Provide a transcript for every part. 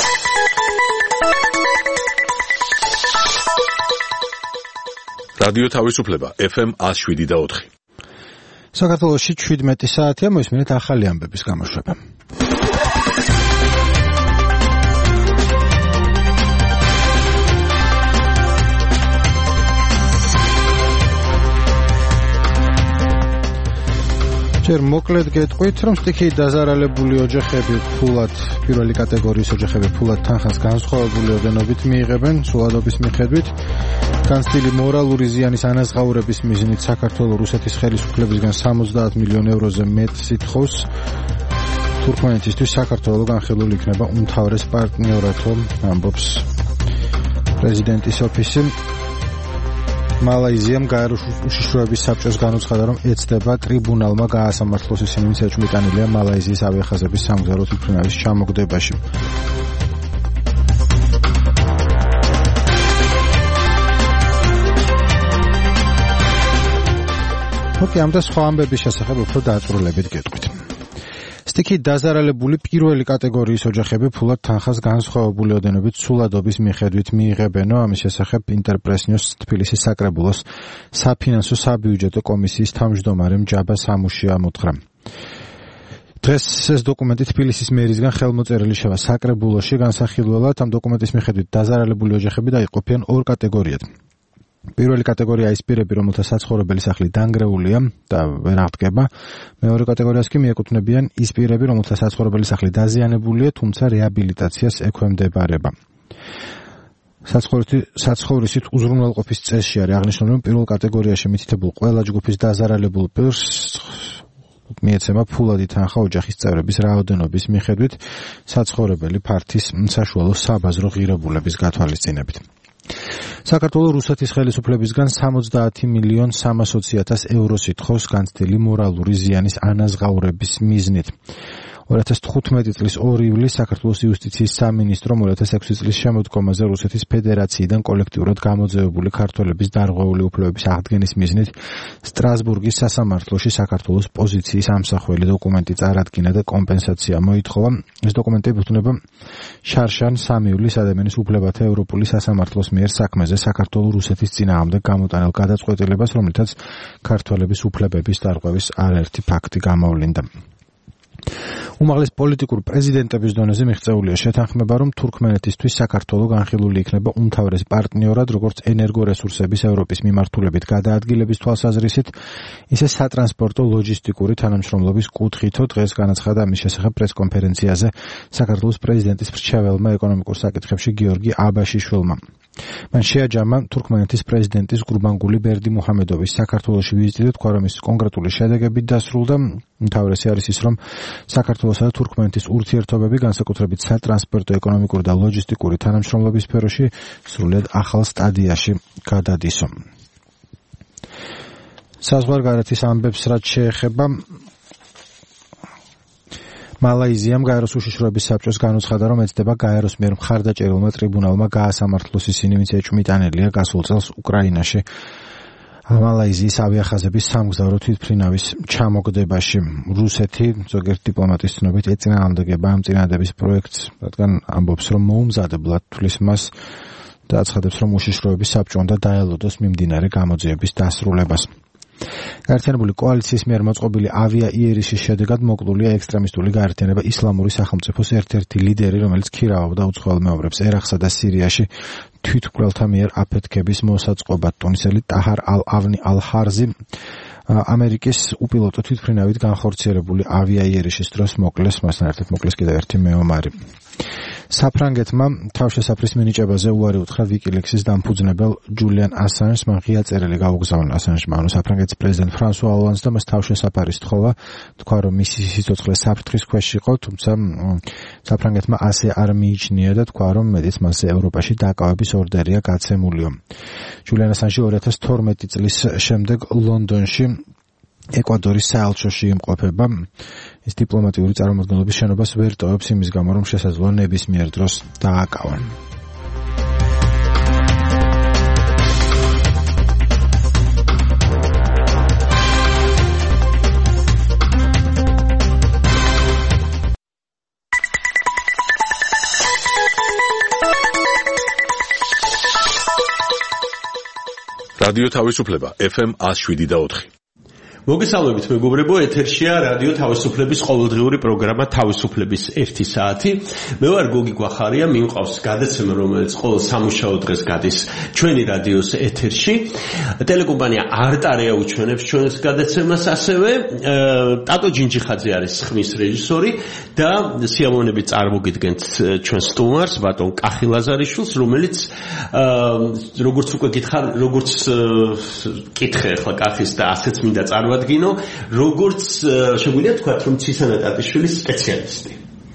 რადიო თავისუფლება FM 107.4. საქართველოში 17 საათია, მოისმინეთ ახალი ამბების გამოშვება. ჯერ მოკლედ გეტყვით, რომ სტიქიით დაზარალებული ოჯახები ფულად, პირველი კატეგორიის ოჯახები ფულად თანხას განსხვავებული ოდენობით მიიღებენ სულადობის მიხედვით. განცდილი მორალური ზიანის ანაზღაურების მიზნით საქართველოს რუსეთის ხელისუფლებისგან 70 მილიონ ევროზე მეტ სითხოვს. თურქმენეთისთვის საქართველო განხილული იქნება უმთავრეს პარტნიორად, ამბობს პრეზიდენტის ოფისი. მალაიზიამ გაეროს უშიშროების საბჭოს განუცხადა, რომ ეცდება ტრიბუნალმა გაასამართლოს ისინი, ვინც ეჭვმიტანილია მალაიზიის ავიახაზების სამგზავრო თვითმფრინავის ჩამოგდებაში. ამ და სხვა ამბების შესახებ უფრო დაწვრილებით გეტყვით. სტიქიით დაზარალებული პირველი კატეგორიის ოჯახები ფულად თანხას განსხვავებული ოდენობით სულადობის მიხედვით მიიღებენ. ამის შესახებ ინტერპრესნიოს თბილისის საკრებულოს საფინანსო საბიუჯეტო კომისიის თავმჯდომარემ ჯაბა სამუშია ამოთხრა. დღეს ეს დოკუმენტი თბილისის მერისგან ხელმოწერილი შევა საკრებულოში. განსახილველად ამ დოკუმენტის მიხედვით დაზარალებული ოჯახები დაიყოფიან ორ კატეგორიად. პირველი კატეგორია ის პირები, რომელთა საცხოვრებელი სახლი დანგრეულია და ვერ აღდგება. მეორე კატეგორიას კი მიეკუთვნებიან ის პირები, რომელთა საცხოვრებელი სახლი დაზიანებულია, თუმცა რეაბილიტაციას ექვემდებარება. საცხოვრისით უზრუნველყოფის წესში არის აღნიშნული, რომ პირველ კატეგორიაში მითითებულ ყველა ჯგუფის დაზარალებულ პირს მიეცემა ფულადი თანხა ოჯახის წევრების რაოდენობის მიხედვით საცხოვრებელი ფართის საშუალო საბაზრო ღირებულების გათვალისწინებით. საქართველოს რუსეთის ხელისუფლებისგან 70 მილიონ 300,000 ევრო სითხოვს განცდილი მორალური ზიანის ანაზღაურების მიზნით. 2015 წლის 2 ივლისს საქართველოს იუსტიციის სამინისტრომ 2006 წლის შემოდგომაზე რუსეთის ფედერაციიდან კოლექტიურად გამოძევებული ქართველების დარღვეული უფლებების აღდგენის მიზნით სტრასბურგის სასამართლოში საქართველოს პოზიციის ამსახველი დოკუმენტი წარადგინა და კომპენსაცია მოითხოვა. ეს დოკუმენტი ეკუთვნება შარშან 3 ივლისს ადამიანის უფლებათა ევროპული სასამართლოს მიერ საქმეზე საქართველოს რუსეთის წინააღმდეგ გამოტანილ გადაწყვეტილებას, რომლითაც ქართველების უფლებების დარღვევის არაერთი ფაქტი გამოვლინდა. უმაღლეს პოლიტიკურ პრეზიდენტების დონეზე მიღწეულია შეთანხმება, რომ თურქმენეთისთვის საქართველო განხილული იქნება უმთავრეს პარტნიორად, როგორც ენერგორესურსების ევროპის მიმართულებით გადაადგილების თვალსაზრისით, ისე სატრანსპორტო ლოჯისტიკური თანამშრომლობის კუთხითო. დღეს განაცხადა ამის შესახებ პრესკონფერენციაზე საქართველოს პრეზიდენტის მრჩეველმა ეკონომიკურ საკითხებში გიორგი აბაშიშვილმა. მან შეაჯამა თურქმენეთის პრეზიდენტის გურბანგული ბერდიმუჰამედოვის საქართველოში ვიზიტი და თქვა, რომ ის კონკრეტული შედეგებით დასრულდა. უმთავრესი არის ის, რომ საქართველოსა და თურქმენეთის ურთიერთობები განსაკუთრებით სატრანსპორტო, ეკონომიკური და ლოჯისტიკური თანამშრომლობის სფეროში სრულიად ახალ სტადიაში გადადისო. საზღვარგარეთის ამბებს რაც შეეხება, მალაიზიამ გაეროს უშიშროების საბჭოს განუცხადა, რომ ეცდება გაეროს მიერ მხარდაჭერილმა ტრიბუნალმა გაასამართლოს ისინი, ვინც ეჭვმიტანილია გასულ წელს უკრაინაში მალაიზიის ავიახაზების სამგზავრო თვითმფრინავის ჩამოგდებაში. რუსეთი ზოგიერთ დიპლომატის ცნობით ეწინააღმდეგება ამ წინადადების პროექტს, რადგან ამბობს, რომ მოუმზადებლად თვლის მას და აცხადებს, რომ უშიშროების საბჭო უნდა დაელოდოს მიმდინარე გამოძიების დასრულებას. გაერთიანებული კოალიციის მიერ მოწყობილი ავიაიერიშის შედეგად მოკლულია ექსტრემისტული გაერთიანება ისლამური სახელმწიფოს ერთ-ერთი ლიდერი, რომელიც ქირავობდა უცხოელ მეომრებს ერაყსა და სირიაში თვითმკვლელთა მიერ აფეთქების მოსაწყობად. ტუნისელი ტაჰარ ალ-ავნი ალ-ჰარზი ამერიკის უპილოტო თვითმფრინავით განხორციელებული ავიაიერიშის დროს მოკლეს, მასთან ერთად მოკლეს კიდევ ერთი მეომარი. საფრანგეთმა თავშესაფრის მინიჭებაზე უარი უთხრა ვიკილექსის დამფუძნებელ ჯულიან ასანჟს. მან ღია წერილი გაუგზავნა ასანჟმა, საფრანგეთის პრეზიდენტ ფრანსუა ოლანდს და მას თავშესაფარი სთხოვა, თქვა, რომ მისი სიცოცხლე საფრთხის ქვეშ იყო, თუმცა საფრანგეთმა ასე არ მიიჩნია და თქვა, რომ მეტიც მასზე ევროპაში დაკავების ორდერია გაცემულიო. ჯულიან ასანჟი 2012 წლის შემდეგ ლონდონში ეკვადორის საელჩოში იმყოფება. ის დიპლომატიური წარმომადგენლობის შენობას ვერ ტოვებს იმის გამო, რომ შესაძლოა ნებისმიერ დროს დააკავონ. რადიო თავისუფლება FM 107.4. მოგესალმებით მეგობრებო, ეთერშია რადიო თავისუფლების ყოველდღიური პროგრამა თავისუფლების 1 საათი. მე ვარ გოგი გვახარია, მიმყავს გადაცემა, რომელიც ყოველ სამუშაო დღეს გადის ჩვენი რადიოს ეთერში. ტელეკომპანია არტარი აუჩვენებს ჩვენს გადაცემას ასევე. ტატო ჯინჯიხაძე არის ხმის რეჟისორი და სიამოვნებით წარმოგიდგენთ ჩვენ სტუმარს, ბატონ კახი ლაზარიშვილს, რომელიც როგორც უკვე გითხარ, როგორც კითხე ახლა კახის და ასეც მინდა დგინო, როგორც შეგვიძლია თქვა, რომ ცისანა ტატიშვილის სპეციალისტი.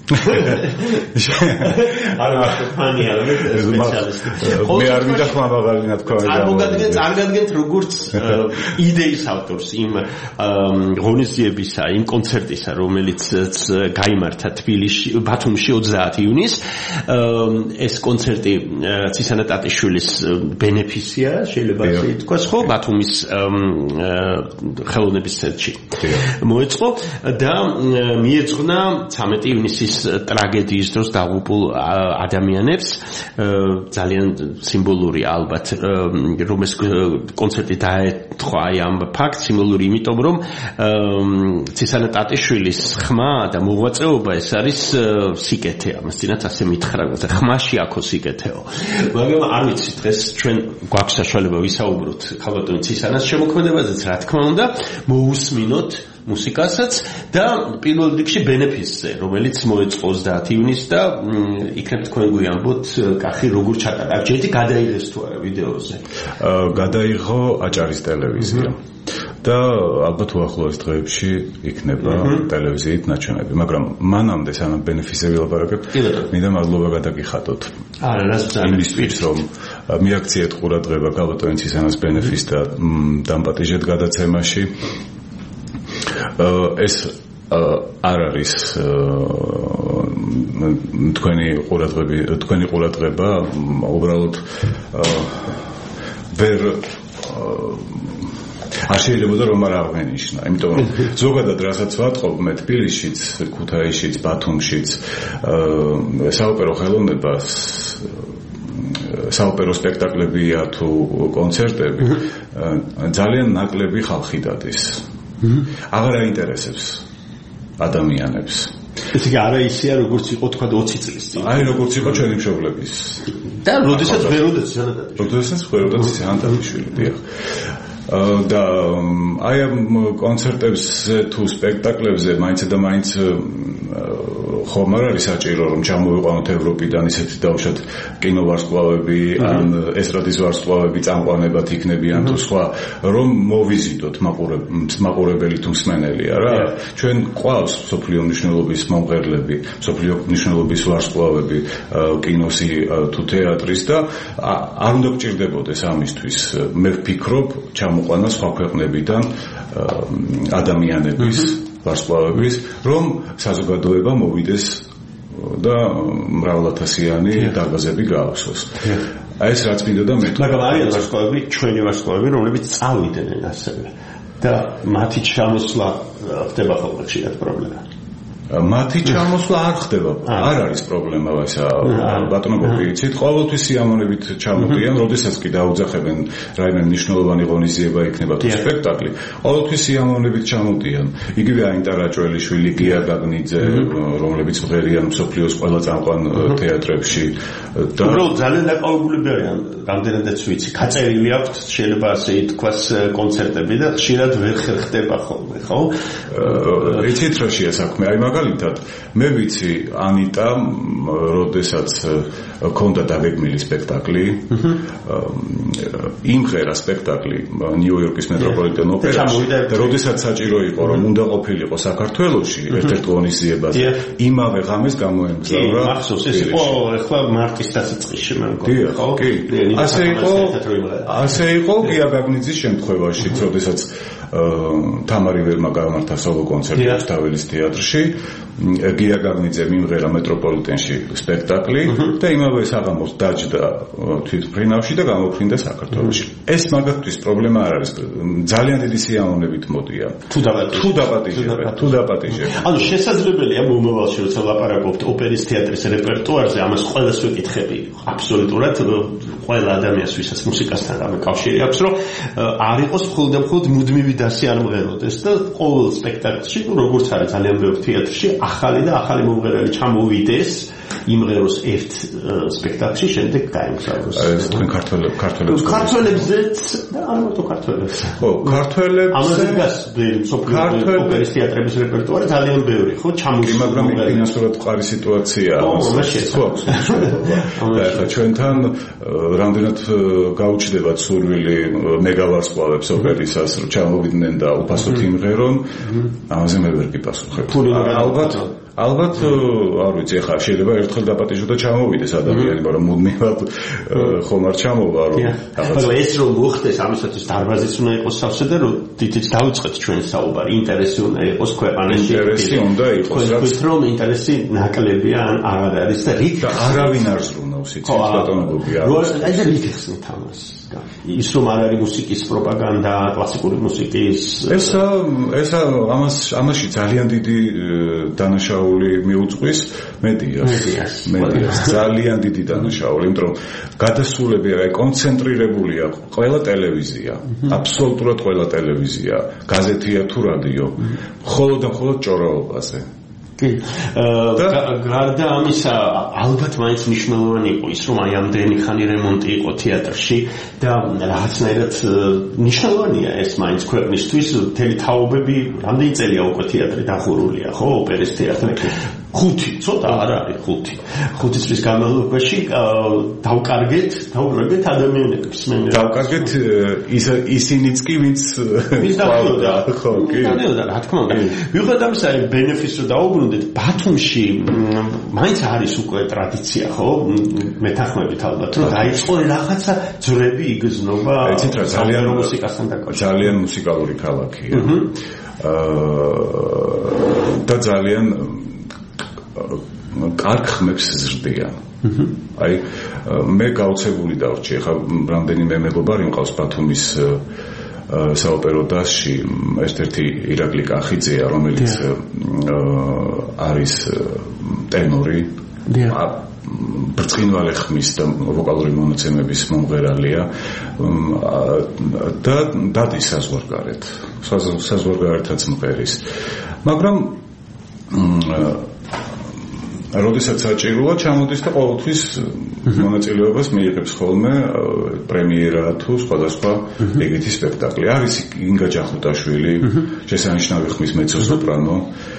არა მართლია, სპეციალისტი. მე არ მინდა ხმამაღალინა თქვა. წარმოგადგენთ როგორც იდეის ავტორს იმ ღონისძიებისა, იმ კონცერტისა, რომელიც გაიმართა თბილისში, ბათუმში 30 ივნისს. ეს კონცერტი ცისანა ტატიშვილის ბენეფისია, შეიძლება ასე ითქვას, ხო, ბათუმის ხელოვნების ცენტრში. მოეწყო და მიეძღვნა 13 ივნისის ტრაგედიის დროს დაღუპულ ადამიანებს, ძალიან სიმბოლური ალბათ, რომ ეს კონცერტი დაეთქვა აი ამ ფაქტს, სიმბოლური იმიტომ, რომ ცისანა ტატიშვილის ხმა და მოღვაწეობა ეს არის სიკეთე, ამასთანავე ასე მითხრა, ხმაში აქო სიკეთეო. მაგრამ არ ვიცი, დღეს ჩვენ გვაქვს საშუალება ვისაუბროთ ქალბატონ ცისანას შემოქმედებაზეც, რა თქმა უნდა, მოусმინოთ მუსიკასაც და პირველ რიგში ბენეფისზე, რომელიც მოეწყო 30 ივნისს და იქნებ თქვენ გვიამბოთ, კახი როგორ ჩატარა. ჯერჯერობით გადაიღეს თუ არა ვიდეოზე? გადაიღო აჭარის ტელევიზია. და ალბათ უახლოეს დღეებში იქნება ტელევიზიით ნაჩვენები, მაგრამ მანამდე სანამ ბენეფისზე ვილაპარაკებ, მინდა მადლობა გადაგიხადოთ. არა, რას იმისთვის, რომ მიაქციეთ ყურადღება ქალბატონ ცისანას ბენეფის და დამპატიჟეთ გადაცემაში. ეს არ არის თქვენი ყურადღება უბრალოდ ვერ არ შეიძლება რომ არ აღენიშნა, იმიტომ რომ ზოგადად რასაც ვატყობ მე თბილისშიც, ქუთაისშიც, ბათუმშიც საოპერო ხელოვნებას საოპერო სპექტაკლებია თუ კონცერტები ძალიან ნაკლები ხალხი დადის. აღარ აინტერესებს ადამიანებს. ესე იგი არა ისეა როგორც იყო თქვა 20 წლის წინ. აი როგორც იყო ჩვენი მშობლების. და როდესაც ვეროდაც სანტანიშვილი დიახ. და აი ამ კონცერტებზე თუ სპექტაკლებზე მაინც და მაინც ხომ არ არის საჭირო რომ ჩამოვიყვანოთ ევროპიდან ისეთი დავუშვათ კინოვარსკვლავები ან ესტრადის ვარსკვლავები წამყვანებად იქნებიან თუ სხვა რომ მოვიზიდოთ მაყურებელი თუ მსმენელი არა ჩვენ ყავს სოფლიო მნიშვნელობის მომღერლები სოფლიო მნიშვნელობის ვარსკვლავები კინოსი თუ თეატრის და არ უნდა გჭირდებოდეს ამისთვის მე ვფიქრობ ჩამოყვანა სხვა ქვეყნებიდან ადამიანების ვარსკვლავების, რომ საზოგადოება მოვიდეს და მრავალათასიანი დარბაზები გააქვსოს. ეს რაც მინდა და მე. მაგრამ არიან ვარსკვლავები, ჩვენი ვარსკვლავები, რომლებიც წავიდნენ ასევე. და მათი ჩამოსვლა ხდება ხოლმე ხშირად პრობლემა. მათი ჩამოსვლა არ ხდება. არ არის პრობლემა ესა ბატონო გოგიცით. ყოველთვის სიამოვნებით ჩამოდიან, როდესაც კი დაუძახებენ რაიმე მნიშვნელოვანი ღონისძიება იქნება თუ სპექტაკლი. ყოველთვის სიამოვნებით ჩამოდიან. იგივე აინტა რაჭველიშვილი, გია გაგნიძე, რომლებიც მღერიან მსოფლიოს ყველა წამყვან თეატრებში. და უბრალოდ ძალიან დაკავებულები არიან, რამდენადაც ვიცი. გაწერილი აქვთ, შეიძლება ასე ითქვას კონცერტები და ხშირად ვერ ხდება ხოლმე, ხო? იცით რა შეა საქმე? აი მაგალითად მე ვიცი ანიტა როდესაც ქონდა დაგეგმილი სპექტაკლი იმღერა სპექტაკლი ნიუ-იორკის მეტროპოლიტენ ოპერაში და როდესაც საჭირო იყო რომ უნდა ყოფილიყო საქართველოში ერთ-ერთ ღონისძიებაზე იმავე ღამეს გამოემგზავრა მახსოვს ეს იყო ახლა მარტის დასაწყისში მე მგონი ხო ასე იყო გია გაგნიძის შემთხვევაში როდესაც თამარი ვერმა გამართა სოლო კონცერტი რუსთაველის თეატრში გია გაგნიძე მიმღერა მეტროპოლიტენში სპექტაკლი და იმავე საღამოს დაჯდა თვითმფრინავში და გამოფრინდა საქართველოში. ეს მაგათთვის პრობლემა არ არის. ძალიან დიდი სიამოვნებით მოდიან. თუ დაპატიჟებენ. ანუ შესაძლებელია მომავალში როცა ლაპარაკობთ ოპერის თეატრის რეპერტუარზე, ამას ყველას ვეკითხები. აბსოლუტურად ყველა ადამიანს, ვისაც მუსიკასთან რამე კავშირი აქვს, რომ არ იყოს მხოლოდ მუდმივი დასი არ მღეროდეს და ყოველ სპექტაკლში, როგორც არის ძალიან ბევრ თეატრში, ახალი და ახალი მომღერალი ჩამოვიდეს, იმღეროს ერთ სპექტაკლში, შემდეგ გაემგზავროს. ეს თქვენ ქართველებზეც და არ მარტო ქართველებს. ხო, ქართველებს ამაზე დგას ოპერის თეატრების რეპერტუარი ძალიან ბევრი, ხო, ჩამოვიდეს. მაგრამ ფინანსურად მყარი სიტუაციაა. ხო, ახლა ჩვენთან რამდენად გაუჩნდებათ სურვილი მეგავარსკვლავებს ოპერისას, რომ ჩამოვიდნენ და უფასოდ იმღერონ, ამაზე მე ვერ გიპასუხებ. ალბათ არ ვიცი, ახლა შეიძლება ერთხელ დაპატიჟო და ჩამოვიდეს ადამიანი, მაგრამ მუდმივად ხომ არ ჩამოვა, რომ ახლა ეს რომ მოხდეს, ამისათვის დარბაზიც უნდა იყოს სავსე და რომ დიდიც დავიწყეთ ჩვენ საუბარი, ინტერესი უნდა იყოს ქვეყანაში. ინტერესი უნდა იყოს, რომ ინტერესი ნაკლებია ან აღარ არის და რით არავინ არ ზრუნავს, იცით ბატონობები არ. აი და რით ხსნით ამას? ის რომ არ არის მუსიკის პროპაგანდა, კლასიკური მუსიკის ესა ამაში ძალიან დიდი დანაშაული მიუძღვის მედიას ძალიან დიდი დანაშაული, იმიტომ რომ გადასულები აი კონცენტრირებულია ყველა ტელევიზია, აბსოლუტურად ყველა ტელევიზია, გაზეთია თუ რადიო, მხოლოდ და მხოლოდ ჭორაობაზე. გარდა ამისა, ალბათ მაინც მნიშვნელოვანი იყო ის, რომ აი ამდენი ხანი რემონტი იყო თეატრში და რაღაცნაირად მნიშვნელოვანია ეს მაინც ქვეყნისთვის, მთელი თაობები, რამდენი წელია უკვე თეატრი დახურულია, ხო, ოპერის თეატრი. 5 ცოტა არ არის 5 წლის განმავლობაში დავკარგეთ ადამიანებს დავკარგეთ ისინიც კი ვინც დავკარგდა ხო კი რა თქმა უნდა ვიღოთ ამისა ბენეფიტს რომ დაუბრუნდეთ ბათუმში მაინც არის უკვე ტრადიცია ხო მეთანხმებით ალბათ რომ დაიწყო რაღაცა ძვრები იგრძნობა ძალიან მუსიკასთან დაკავშირებით ძალიან მუსიკალური ქალაქია და ძალიან კარგ ხმებს ზრდიან. აი მე გაუცებული დავრჩი, ხა რამდენიმე მეგობარი მყავს ბათუმის საოპერო დასში, ერთ-ერთი ირაკლი კახიძეა, რომელიც არის ტენორი. ბრწყინვალე ხმის და ვოკალური მონაცემების მომღერალია და დადის საზღვარგარეთაც მღერის. მაგრამ როდესაც საჭიროა ჩამოდის და ყოველთვის მონაწილეობას მიიღებს ხოლმე პრემიერა თუ სხვადასხვა ეგეთი სპექტაკლი. არის ინგა ჯახუტაშვილი, შესანიშნავი ხმის მეცო-სოპრანო.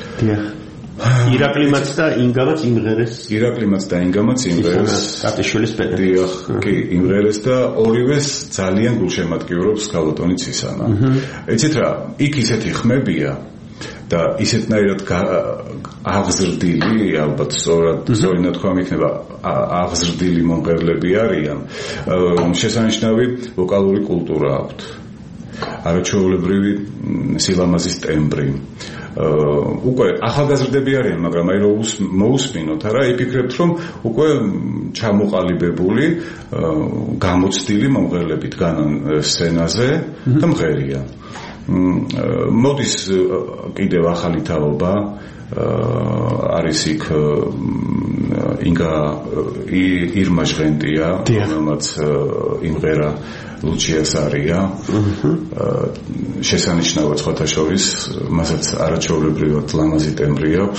ირაკლიმაც და ინგამაც იმღერეს. ირაკლიმაც და ინგამაც იმღერეს. კატიშვილის პედაგოგი. დიახ, კი, იმღერეს და ორივეს ძალიან გულშემატკივრობს გალატონი ცისანა. იცით რა, იქ ისეთი ხმებია და ისეთნაირად აღზრდილი, ალბათ სწორი ნათქვამი იქნება, აღზრდილი მომღერლები არიან, შესანიშნავი ვოკალური კულტურა აქვთ. არაჩვეულებრივი სილამაზის ტემბრი. უკვე ახალგაზრდები არიან, მაგრამ აი რომ მოусმინოთ, არა, იფიქრებთ, რომ უკვე ჩამოყალიბებული, გამოცდილი მომღერლები დგანან სცენაზე და მღერიან. მოდის კიდევ ახალი თაობა არის იქ ინგა ირმა ჟღენტია რომელმაც იმღერა ლუჩიას არია შესანიშნავად სხვათა შორის მასაც არაჩვეულებრივად ლამაზი ტემბრი აქვს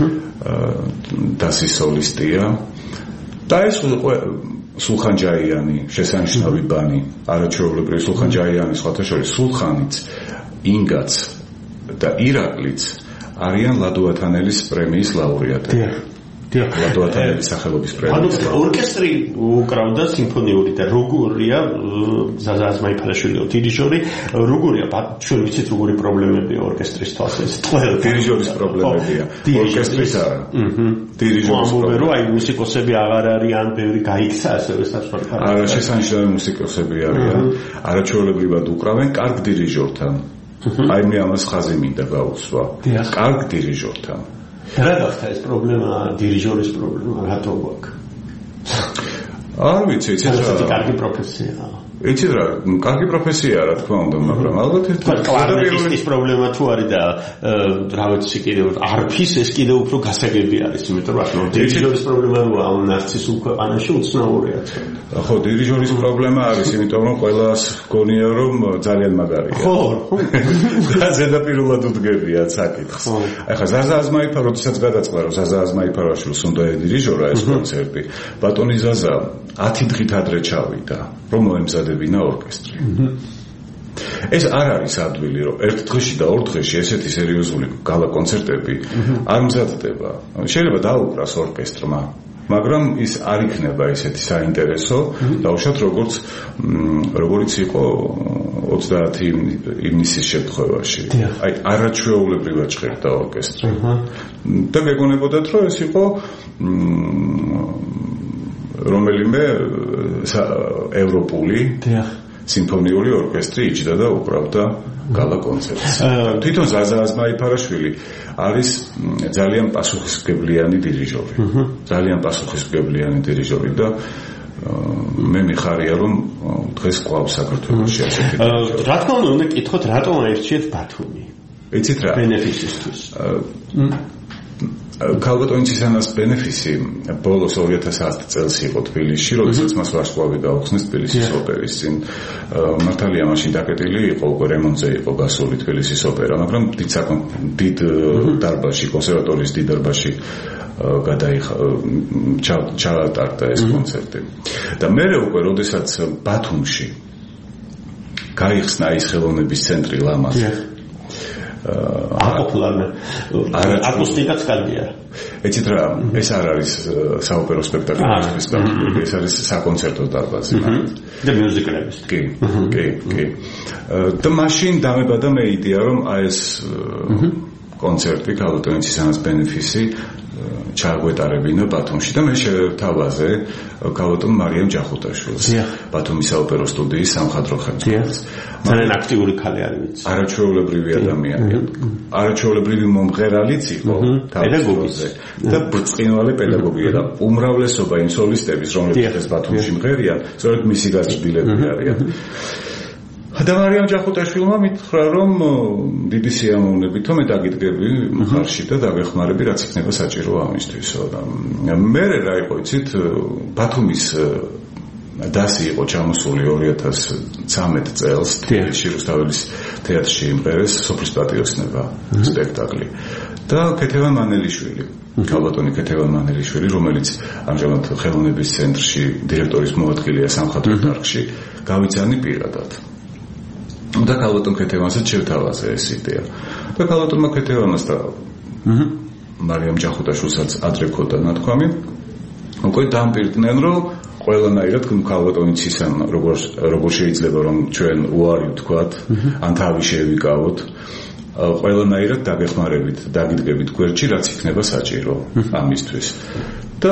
დასის სოლისტია და ეს სულხან-ჯაიანი შესანიშნავი ბანი არაჩვეულებრივი სულხან-ჯაიანი სხვათა შორის სულხანიც ინგაც და ირაკლიც არიან ლადო-ათანელის პრემიის ლაურეატები. ლადო-ათანელის სახელობის პრემიის. ანუ ორკესტრი უკრავდა სიმფონიური და როგორია ზაზა აზმაიფარაშვილი დირიჟორი, როგორია ჩვენ ვიცით როგორი პრობლემებია ორკესტრის თვალსაზრისით. დირიჟორის პრობლემებია. ორკესტრის არა. დირიჟორის პრობლემა. აი მუსიკოსები აღარ არიან, ბევრი გაიქცა ასევე საშუალო. არა, შესანიშნავი მუსიკოსები არიან. არაჩვეულებრივად უკრავენ კარგ დირიჟორთან. აი მე ამას ხაზი მინდა გაუცვა. კარგ დირიჟორთან. რა გახდა ეს პრობლემა, დირიჟორის პრობლემა, რატო გვაქვს? არ ვიცი, ეს კარგი პროფესია. იცით რა, კარგი პროფესია რა თქმა უნდა, მაგრამ ალბათ ეს კლარნეტისტის პრობლემა თუ არის და რა ვიცი კიდევ არფის ეს კიდევ უფრო გასაგები არის, იმიტომ რომ დირიჟორის პრობლემა ამ ნარცისულ ქვეყანაში უცნაურია. ხო, დირიჟორის პრობლემა არის, იმიტომ რომ ყველას გონია რომ ძალიან მაგარია. ხო. და ზედაპირულად უდგებია საკითხს. ახლა ზაზა აზმაიფა როდესაც გადაწყდა რომ ზაზა აზმაიფარაშვილს უნდა დირიჟორა ეს კონცერტი, ბატონი ზაზა 10 დღით ადრე ჩავიდა, რომ მოემზადებინა ორკესტრი. ეს არ არის ადვილი, რომ ერთ დღეში და ორ დღეში ესეთი სერიოზული გალა კონცერტები არ მზადდება. შეიძლება დაუკრას ორკესტრმა, მაგრამ ის არ იქნება ესეთი საინტერესო, დაუშვათ როგორც იყო 30 ივნისის შემთხვევაში. აი, არაჩვეულებრივად ჭერდა ორკესტრი. და მეგონებოდათ, რომ ეს იყო რომელიმე ევროპული სიმფონიური ორკესტრი იჯდა და უკრავდა გალა კონცერტს. თვითონ ზაზა აზმაიფარაშვილი არის ძალიან პასუხისმგებლიანი დირიჟორი. ძალიან პასუხისმგებლიანი დირიჟორი და მე მიხარია რომ დღეს კვლავ საქართველოში ასეთი რა თქმა უნდა კითხოთ რატომ აირჩიეთ ბათუმი? იცით რა? ბენეფისისთვის. ქალბატონიცისანას ბენეფისი ბოლოს 2010 წელს იყო თბილისში, როდესაც მას ვარსკვლავი გაუხსნეს თბილისის ოპერის წინ. მართალია მაშინ დაკეტილი იყო, უკვე რემონტზე იყო გასული თბილისის ოპერა, მაგრამ დიდ დარბაზში, კონსერვატორიის დიდ დარბაზში ჩაატარდა ეს კონცერტი. და მე უკვე როდესაც ბათუმში გაიხსნა ის ხელოვნების ცენტრი ლამაზი აკუსტიკაც კარგია. ეცით რა, ეს არ არის საოპერო სპექტაკლის სპექტაკლი, ეს არის საკონცერტო დარბაზი. და მიუზიკლების. კი. და მაშინ დამებადა მე იდეა, რომ აი ეს კონცერტი ქალბატონიცისანას ბენეფისი ჩააგვეტარებინა ბათუმში და მე შევთავაზე ქალბატონ მარიამ ჯახუტაშვილს, ბათუმის საოპერო სტუდიის სამხატვრო ხელმძღვანელს. ძალიან აქტიური ქალი არის, ვიცი. არაჩვეულებრივი ადამიანია. არაჩვეულებრივი მომღერალიც იყო პედაგოგზე და ბრწყინვალე პედაგოგია და უმრავლესობა იმ სოლისტების, რომლებიც ბათუმში მღერიან, სწორედ მისი გაზრდილები არიან. და მარიამ ჯახუტაშვილმა მითხრა, რომ დიდი სიამოვნებით მე დაგიდგები მხარში და დაგეხმარები, რაც იქნება საჭირო ამისთვისო. მე რა იყო, იცით, ბათუმის დასი იყო ჩამოსული 2013 წელს თბილისში რუსთაველის თეატრში იმღერეს სოფლის პატიოსნება სპექტაკლი. და ქეთევან მანელიშვილი, ქალბატონი ქეთევან მანელიშვილი, რომელიც ამჟამად ხელოვნების ცენტრში დირექტორის მოადგილეა სამხატვრო დარგში, გავიცანი პირადად. და ქალბატონ ქეთევანსაც შევთავაზე ეს იდეა. და ქალბატონმა ქეთევანას და მარიამ ჯახუტაშვილსაც ადრე ქონდა ნათქვამი, უკვე დამპირდნენ, რომ ყველანაირად ქალბატონიცისან როგორ შეიძლება რომ ჩვენ უარი ვთქვათ, ან თავი შევიკავოთ, ყველანაირად დაგეხმარებით, დაგიდგებით გვერდში, რაც იქნება საჭირო ამისთვის. და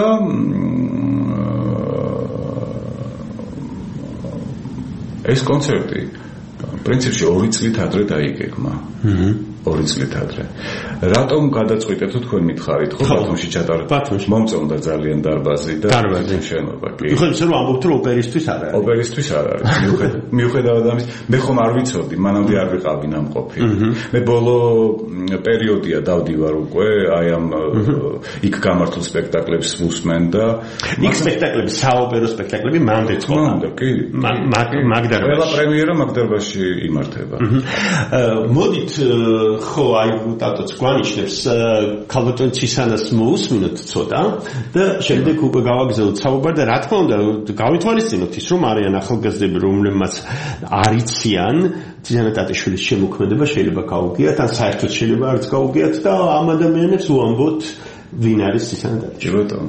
ეს კონცერტი პრინციპში 2 წლით ადრე დაიგეგმა. 2 წლით ადრე. რატომ გადაწყვიტეთ თქვენ მითხარით, ხო ბათუმში ჩატარეთ? მომწონდა ძალიან დარბაზი და შენობა. კი. ხო, ისე რომ ამბობთ, რომ ოპერისთვის არ არის. ოპერისთვის არ არის. მიუხედავად ამის, მე ხომ არ ვიცოდი, მანამდე არ ვიყავი ნამყოფი. მე ბოლო პერიოდია დავდივარ უკვე, აი ამ იქ გამართულ სპექტაკლებს ვუსმენ და იქ სპექტაკლები, საოპერო სპექტაკლები მანდ ეწყობა. კი. მაგდარბაზში. ყველა პრემიერა მაგდარბაზში იმართება. მოდით ხო აი თვითონაც გვანიშნებს ქალბატონიცისანას მოусმინოთ ცოტა და შემდეგ უკვე გავაგზავნოთ საუბარი და რა თქმა უნდა გავითვალისწინოთ ის რომ არიან ახალგაზრდები რომლებმაც არიციან ძიანა ტატიშვილის შემოქმედება შეიძლება გაუგიათ ან საერთოდ შეიძლება არც გაუგიათ და ამ ადამიანებს უამბოთ ვინ არის ძიანა ტატიშვილი.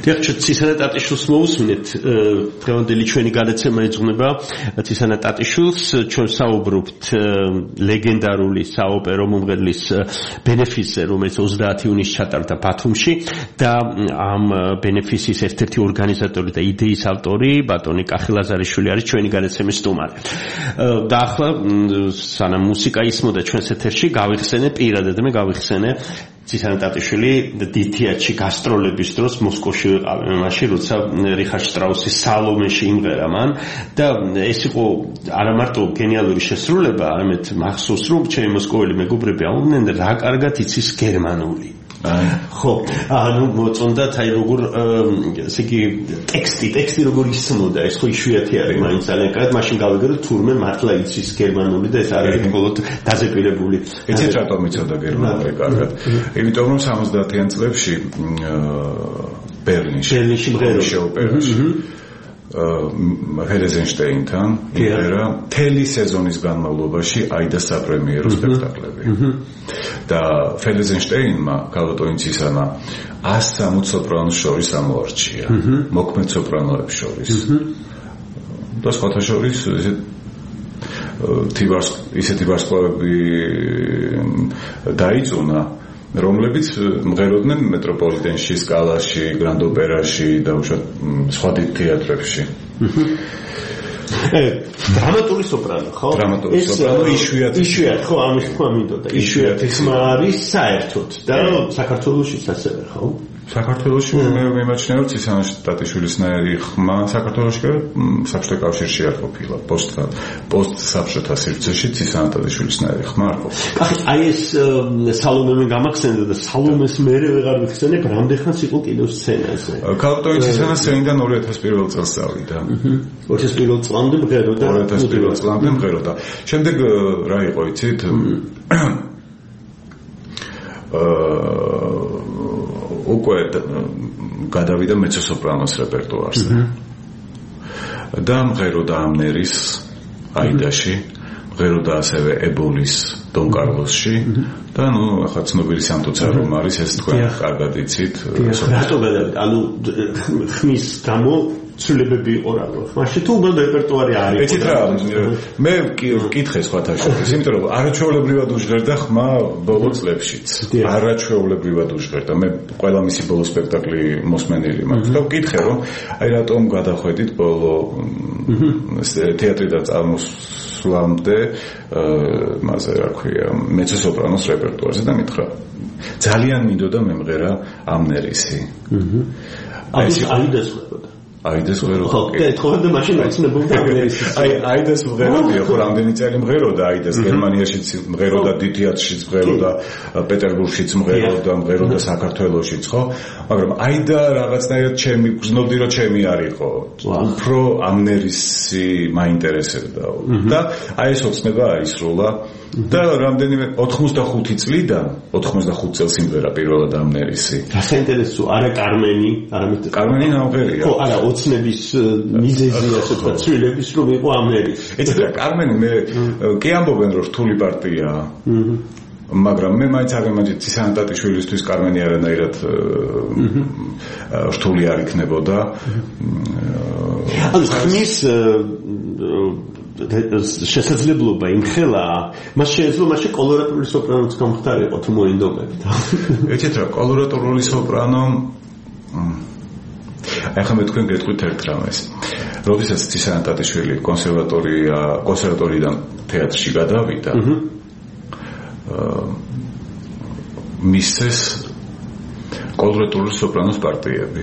ეხლა ცისანა ტატიშვილს მოусმინეთ დღევანდელი ჩვენი გადაცემა ეძღვნება ცისანა ტატიშვილს ჩვენ საუბრობთ ლეგენდარული საოპერო მომღერლის ბენეფისზე რომელიც 30 ივნისს ჩატარდა ბათუმში და ამ ბენეფისის ერთ-ერთი ორგანიზატორი და იდეის ავტორი ბატონი კახი ლაზარეშვილი არის ჩვენი გადაცემის სტუმარი და ახლა სანამ მუსიკა ისმოდა ჩვენს ეთერში გავიხსენე პირადად მე გავიხსენე ცისანა ტატიშვილი დითიაჩი გასტროლების დროს მოსკოვში ვიყავი მაშინ როცა რიხარდ შტრაუსის სალომეში იმღერა მან და ეს იყო არა მარტო გენიალური შესრულება არამედ მახსოვს რომ ჩემი მოსკოველი მეგობრები ამბობდნენ რა კარგად იცის გერმანული ხო ანუ მოწონდათ აი როგორ ესე იგი ტექსტი როგორ ისმოდა ეს ხო იშვიათი არის მაინც ძალიან კარგად მაშინ გავიგე რომ თურმე მართლა იცის გერმანული და ეს არის მხოლოდ დაზეპირებული ეცეთ რატომ იცოდა გერმანული კარგად იმიტომ რომ 70-იან წლებში ბერლინში მღეროდა ჰელეზენშტეინთან იმღერა მთელი სეზონის განმავლობაში აიდას საპრემიერო სპექტაკლები და ჰელეზენშტეინმა კალატოინ ცისანა 160 სოპრანოს შორის ამოარჩია მოქმედ სოპრანოებს შორის და სხვათა შორის ისეთი ვარსკვლავები დაიწუნა რომლებიც მღეროდნენ მეტროპოლიტენში, სკალაში, გრანდ ოპერაში და უშუალოდ სხვა დიდ თეატრებში. დრამატული სოპრანო, ხო? დრამატული სოპრანო იშვიათი ხო, ამის თქმა მინდოდა. იშვიათი ხმა არის საერთოდ და საქართველოშიც ასევე, ხო? საქართველოში მე მიმაჩნია რომ ცისანა ტატიშვილისნაირი ხმა საქართველოში საბჭოთა კავშირში არ ყოფილა პოსტ საბჭოთა სივრცეში ცისანა ტატიშვილისნაირი ხმა არ ყოფილა აი ეს სალომემ გამახსენდა და სალომეს მერე ვეღარ ვიხსენებ რამდენხანს იყო კიდევ სცენაზე კალატოინ ცისანა სცენიდან 2001 წელს წავიდა 2001 წლამდე მღეროდა 2001 წლამდე მღეროდა შემდეგ რა იყო იცით უკვე გადავიდა მეცო-სოპრანოს რეპერტუარზე. და მღეროდა ამნერის აიდაში, მღეროდა ასევე ებოლის დონ კარლოსში და ნუ ახლა ცნობილი სამთუცა რომ არის ეს თქვენ კარგად იცით. რატო გადავიდა? ანუ ხმის გამო ცვლილებები იყო რა. მაშინ თუ უბრალოდ რეპერტუარი არის. ეცით რა, მე ვკითხე სხვათა შორის, იმიტომ რომ არაჩვეულებრივად უჟღერდა ხმა ბოლო წლებშიც. არაჩვეულებრივად უჟღერდა. მე ყველა მისი ბოლო სპექტაკლი მოსმენილი მაქვს და ვკითხე რომ აი რატომ გადახვედით ბოლო თეატრიდან წარმოსვლამდე მასე რა ქვია მეცო-სოპრანოს რეპერტუარზე და მითხრა ძალიან მინდოდა მემღერა ამნერისი. აიდას აიდას მღეროდა. ხო, ეთხოვდა მაშინ ეცნებოდა ამნერისი. აიდას მღეროდა, ხო, რამდენი წელი მღეროდა აიდას გერმანიაშიც მღეროდა, დითიატრშიც მღეროდა, პეტერბურგშიც მღეროდა საქართველოშიც, ხო? მაგრამ აიდა რაღაცნაირად ჩემი გრძნობდი რომ ჩემი არისო. უფრო ამნერისი მაინტერესებდა. და აი ეს ოცნება აისროლა და რამდენიმე 85 წლიდან 85 წელს იმღერა პირველად ამნერისი. რა საინტერესო, არა კარმენი, არამედ კარმენი ნამღერია. ხო, არა, ოცნების მიზეზი ასე ვთქვათ, ცვლილების რომ იყო ამნერისი. ეცეთ რა, კარმენი მე კი ამბობენ რომ რთული პარტიაა. მაგრამ მე მაინც არ ვიმაჯით ცისანა ტატიშვილისთვის კარმენი არანაირად რთული არ იქნებოდა. ანუ ხმის შესაძლებლობა იმხელა მას შეიძლება მაშინ კოლორატული სოპრანოც გამختارიყო თუ მოინდომებით. ეცეთ რა, კოლორატული სოპრანო ახლა მე თქვენ გეტყვით ერთ რამეს. როდესაც ცისანა ტატიშვილი კონსერვატორიიდან თეატრში გადავიდა, მისცეს კოლორატული სოპრანოს პარტიები.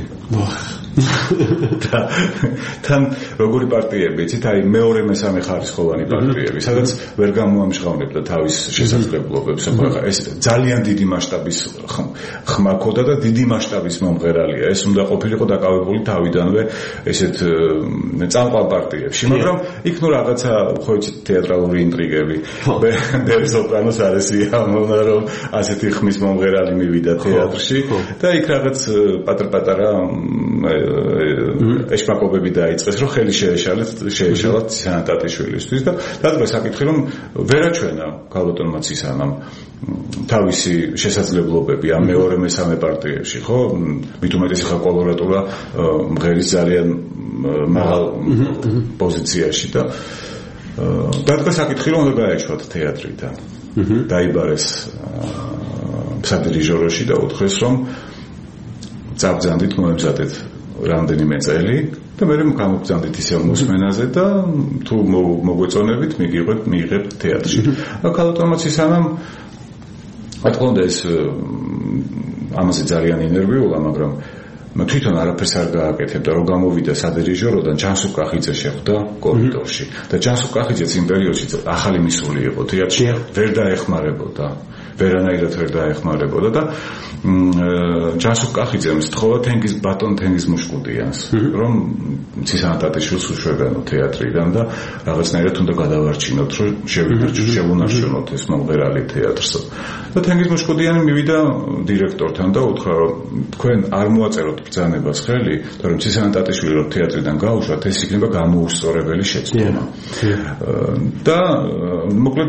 თან როგორი პარტიები, იცით, აი მეორე მესამე ხარისხოვანი პარტიები, სადაც ვერ გამოამჟღავნებდა თავის შესაძლებლობებს. ახლა ეს ძალიან დიდი მასშტაბის ხმა ქონდა და დიდი მასშტაბის მომღერალია. ეს უნდა ყოფილიყო დაკავებული თავიდანვე ესეთ წამყვან პარტიებში, მაგრამ იქ ნუ რაღაცა ხო იცით თეატრალური ინტრიგები. ბერი სოპრანოს არესია, მონა რომ ასეთი ხმის მომღერალი მივიდა თეატრში და იქ რაღაც პატარ-პატარა ეშმაკობები დაიწყეს, რომ ხელი შეეშალათ სანატატიშვილისთვის და დადგა საკითხი, რომ ვერაჩვენა ქალბატონმა ცისანამ თავისი შესაძლებლობები ამ მეორე მესამე პარტიებში, ხო? მით უმეტეს ხა კოლორატურა მღერის ძალიან მაღალ პოზიციაში და დადგა საკითხი, რომ უნდა გაეშვათ თეატრიდან. დაიბარეს სადირიჟოროში და უთხრეს, რომ წაბძანდით მოემზადეთ რამდენიმე წელი და მე გამოგზავნით ისევ მოსმენაზე და თუ მოგვეწონებით მიიღებთ თეატრში. ქალბატონმა ცისანამ ათქონდა ეს ამაზე ძალიან ინერვიულა, მაგრამ თვითონ არაფერს არ გააკეთებდა, რომ გამოვიდა სადირიჟოროდან ჯანსუღ კახიძე შეხვდა კორიდორში და ჯანსუღ კახიძეც იმ პერიოდში ახალი მისული იყო თეატრში, ვერ დაეხმარებოდა, ვერანაირად ვერ დაეხმარებოდა და ჯანსუღ კახიძემ სთხოვა ბატონ თენგიზ მუშკუდიანს, რომ ცისანატატიშვილს უშვებენო თეატრიდან და რაღაცნაირად უნდა გადავარჩინოთ, რომ შევუნარჩუნოთ ეს მომღერალი თეატრსა. და თენგიზ მუშკუდიანი მივიდა დირექტორთან და უთხრა, რომ თქვენ არ მოაწეროთ ბრძანებას ხელი, თორემ ცისანატატიშვილი რომ თეატრიდან გაუშვათ, ეს იქნება გამოუსწორებელი შეცდომა. და მოკლედ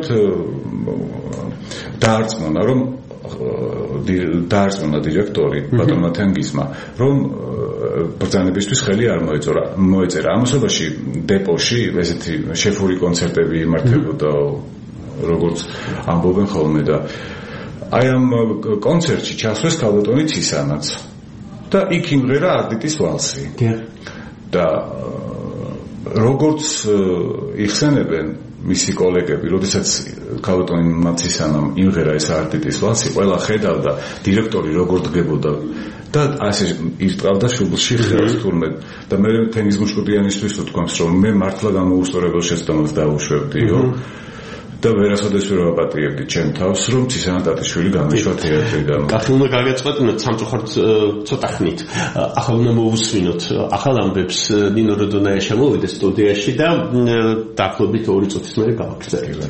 დაარწმუნა, რომ დაარწმუნა დირექტორი ბატონმა თენგიზმა, რომ ბრძანებისთვის ხელი არ მოეწერა. ამასობაში დეპოში ესეთი შეფური კონცერტები იმართებოდა, როგორც ამბობენ ხოლმე და აი ამ კონცერტში ჩასვეს ქალბატონი ცისანაც და იქ იმღერა არდიტის ვალსი. და როგორც იხსენებენ მისი კოლეგები, როდესაც ქალბატონი ცისანამ იმღერა ეს არდიტის ვალსი, ყველა ხედავდა დირექტორი როგორ დგებოდა და ასე ირტყავდა შუბლში ხელს თურმე და მე თენგიზ მუშკუდიანისთვის ვთქვამს, რომ მე მართლა გამოუსწორებელ შეცდომას დავუშვებდიო და ვერასოდეს ვერ ვაპატიებდი ჩემ თავს, რომ ცისანატატიშვილი გამიშვა თეატრიდან. ახლა უნდა გაგეწყვეტინოთ სამწუხაროდ ცოტა ხნით. ახლა უნდა მოვუსვინოთ ახალ ამბებს. ნინო როდონაია შემოვიდეს სტუდიაში და დაახლოებით 2 წუთის მერე გავაგრძელებთ.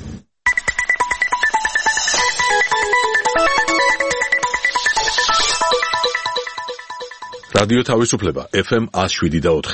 რადიო თავისუფლება FM 107.4.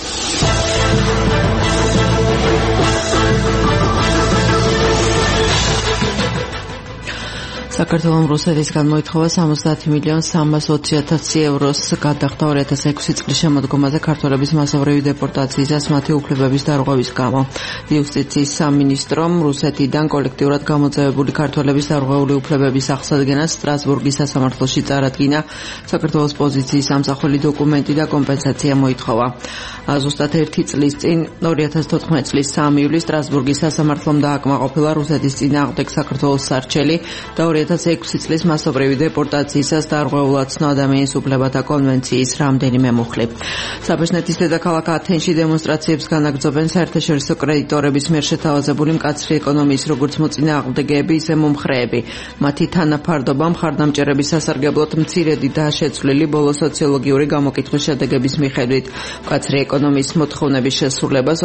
საქართველოს რუსეთისგან მოითხოვა 70.320.000 ევროს გადახდა 2006 წლის შემოდგომაზე ქართველების მასობრივი დეპორტაციისას მათი უფლებების დარღვევის გამო. იუსტიციის სამინისტრომ რუსეთიდან კოლექტიურად გამოძევებული ქართველების დარღვეული უფლებების აღსადგენას სტრასბურგის სასამართლოში წარადგინა. საქართველოს პოზიციის ამსახველი დოკუმენტი და კომპენსაცია მოითხოვა. ზუსტად 1 წლის წინ 2014 წლის 3 ივლისს სტრასბურგის სასამართლომ დააკმაყოფილა რუსეთის წინააღმდეგ საქართველოს სარჩელი და 2006 წლის მასობრივი დეპორტაციისას დარღვეულად ცნო ადამიანის უფლებათა კონვენციის რამდენიმე მუხლი. საბერძნეთის დედაქალაქ ათენში დემონსტრაციებს განაგრძობენ საერთაშორისო კრედიტორების მიერ შეთავაზებული მკაცრი ეკონომიის როგორც მოწინააღმდეგეები, ისე მომხრეები. მათი თანაფარდობა მხარდამჭერების სასარგებლოდ მცირედითაა შეცვლილი ბოლო სოციოლოგიური გამოკითხვის შედეგების მიხედვით. მკაცრი ეკონომიის მოთხოვნების შესრულებას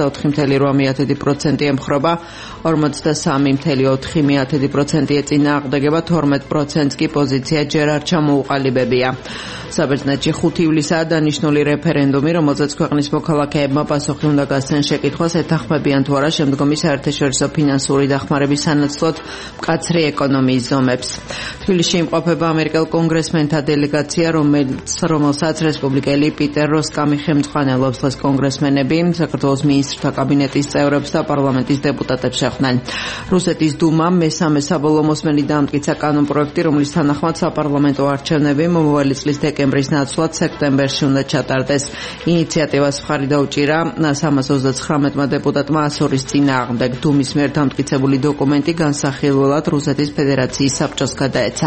44.8% ემხრობა, 43.4% ეწინააღმდეგება, 12% კი პოზიცია ჯერ არ ჩამოუყალიბებია. საბერძნეთში 5 ივლისაა დანიშნული რეფერენდუმი, რომელზეც ქვეყნის მოქალაქეებმა პასუხი უნდა გასცენ შეკითხვას, ეთანხმებიან თუ არა შემდგომი საერთაშორისო ფინანსური დახმარების სანაცვლოდ მკაცრი ეკონომიის ზომებს. თბილისში იმყოფება ამერიკელ კონგრესმენთა დელეგაცია, რომელსაც რესპუბლიკელი პიტერ როსკამი ხელმძღვანელობს. დღეს კონგრესმენები საქართველოს მინისტრთა კაბინეტის წევრებს და პარლამენტის დეპუტატებს შეხვდნენ. რუსეთის დუმამ მესამე საბოლოო მოსმენი დაამტკიცა კანონპროექტი, რომლის თანახმად საპარლამენტო არჩევნები მომავალი წლის დეკემბრის ნაცვლად სექტემბერში უნდა ჩატარდეს. ინიციატივას მხარი დაუჭირა 329 დეპუტატმა ასორის წინააღმდეგ. დუმის მიერ დამტკიცებული დოკუმენტი განსახილველად რუსეთის ფედერაციის საბჭოს გადაეცა.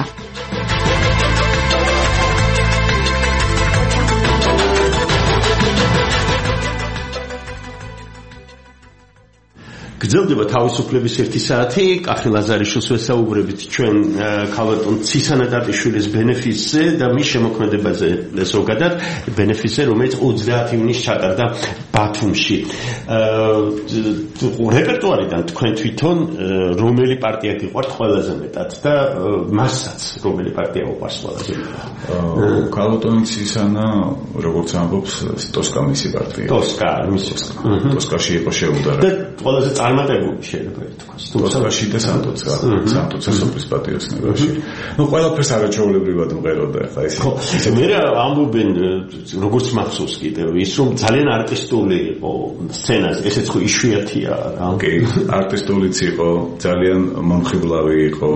გრძელდება თავისუფლების 1 საათი. კახი ლაზარიშვილს ვესაუბრებით ჩვენ ქალბატონ ცისანა ტატიშვილის ბენეფისზე და მის შემოქმედებაზე ზოგადად ბენეფისზე, რომელიც 30 ივნისს ჩატარდა ბათუმში. რეპერტუარიდან თქვენ თვითონ რომელი პარტია გიყვართ ყველაზე მეტად და მასაც რომელი პარტია უყვარს ყველაზე მეტად? ქალბატონი ცისანა, როგორც ამბობს, ტოსკა მისი პარტია. ტოსკაში იყო შეუდარა. და ყველაზე წარმატებული შეიძლება ითქვას. ტოსკაში და სანტოცა სოფლის პატიოსნებაში. ყველაფერს არაჩვეულებრივად მღეროდა ხა ეს. მე ამბობენ როგორც მახსოვს კიდევ ის რომ ძალიან არტისტული იყო სცენაზე, ესეც ხო იშვიათია რა. კი, არტისტულიც იყო, ძალიან მომხიბლავი იყო.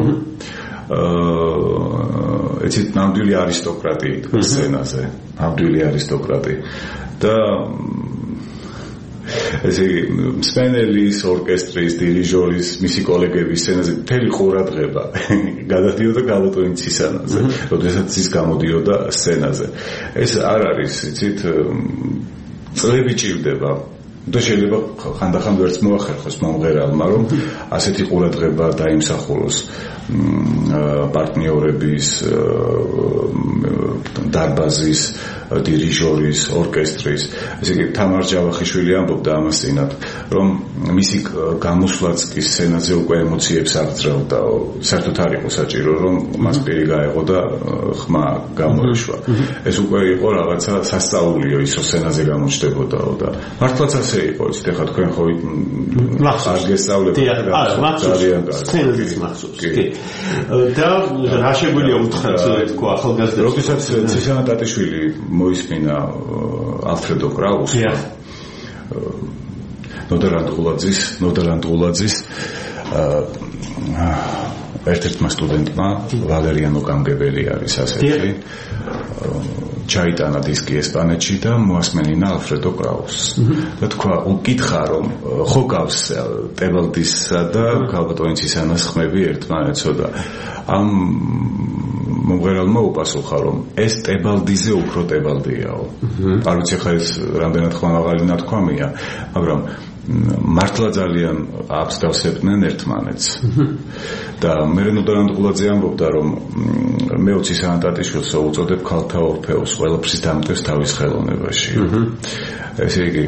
ეცით ნამდვილი არისტოკრატი იყო სცენაზე, ნამდვილი არისტოკრატი. და ესე იგი სპენელის ორკესტრის დირიჟორის მისი კოლეგების სცენაზე მთელი ყურადღება გადადიოდა ქალბატონი ცისანაზე, როდესაც ის გამოდიოდა სცენაზე. ეს არ არის, იცით, წლები ჭირდება. და შეიძლება ხანდახან ვერც მოახერხოს მომღერალმა, რომ ასეთი ყურადღება დაიმსახუროს პარტნიორების, დარბაზის, დირიჟორის, ორკესტრის. ესე იგი თამარ ჯავახიშვილი ამბობდა ამას წინათ, რომ მისი გამოსვლაც კი სცენაზე უკვე ემოციებს აღძრავდა. საერთოდ არ იყო საჭირო, რომ მას პირი გაეღო და ხმა გამოეშვა. ეს უკვე იყო რაღაცა სასწაულიო ის, რომ სცენაზე გამოჩნდებოდაო და მართლაც ასე იყო, იცით, ახლა თქვენ ხო არ გესწავლებთ ძალიან სცენაზეც მახსოვს. კი. და რა შეგვიძლია უთხრათ თქვა ახალგაზრდებს? როდესაც ცისანა ტატიშვილი მოისმინა ალფრედო კრაუსმა, ნოდარ ანტღულაძის ერთ-ერთმა სტუდენტმა ვალერიანო გამგებელი არის ასეთი. ჩაიტანა დისკი ესპანეთში და მოასმენინა ალფრედო კრაუსს. და თქვა, უკითხა რომ ხო გავს ტებალდისა და ქალბატონი ცისანას ხმები ერთმანეთსო და ამ მომღერალმა უპასუხა რომ ეს ტებალდიზე უფრო ტებალდიაო. არ ვიცი ხა ეს რამდენად ხმამაღალი ნათქვამია, მაგრამ მართლა ძალიან აბსგავსებდნენ ერთმანეთს. და მე ნოდარ ანტღულაძე ამბობდა რომ მე ცისანა ტატიშვილს უწოდებ ქალთა ორფეოს, ყველაფრის დამტევს თავის ხელოვნებაში. ესე იგი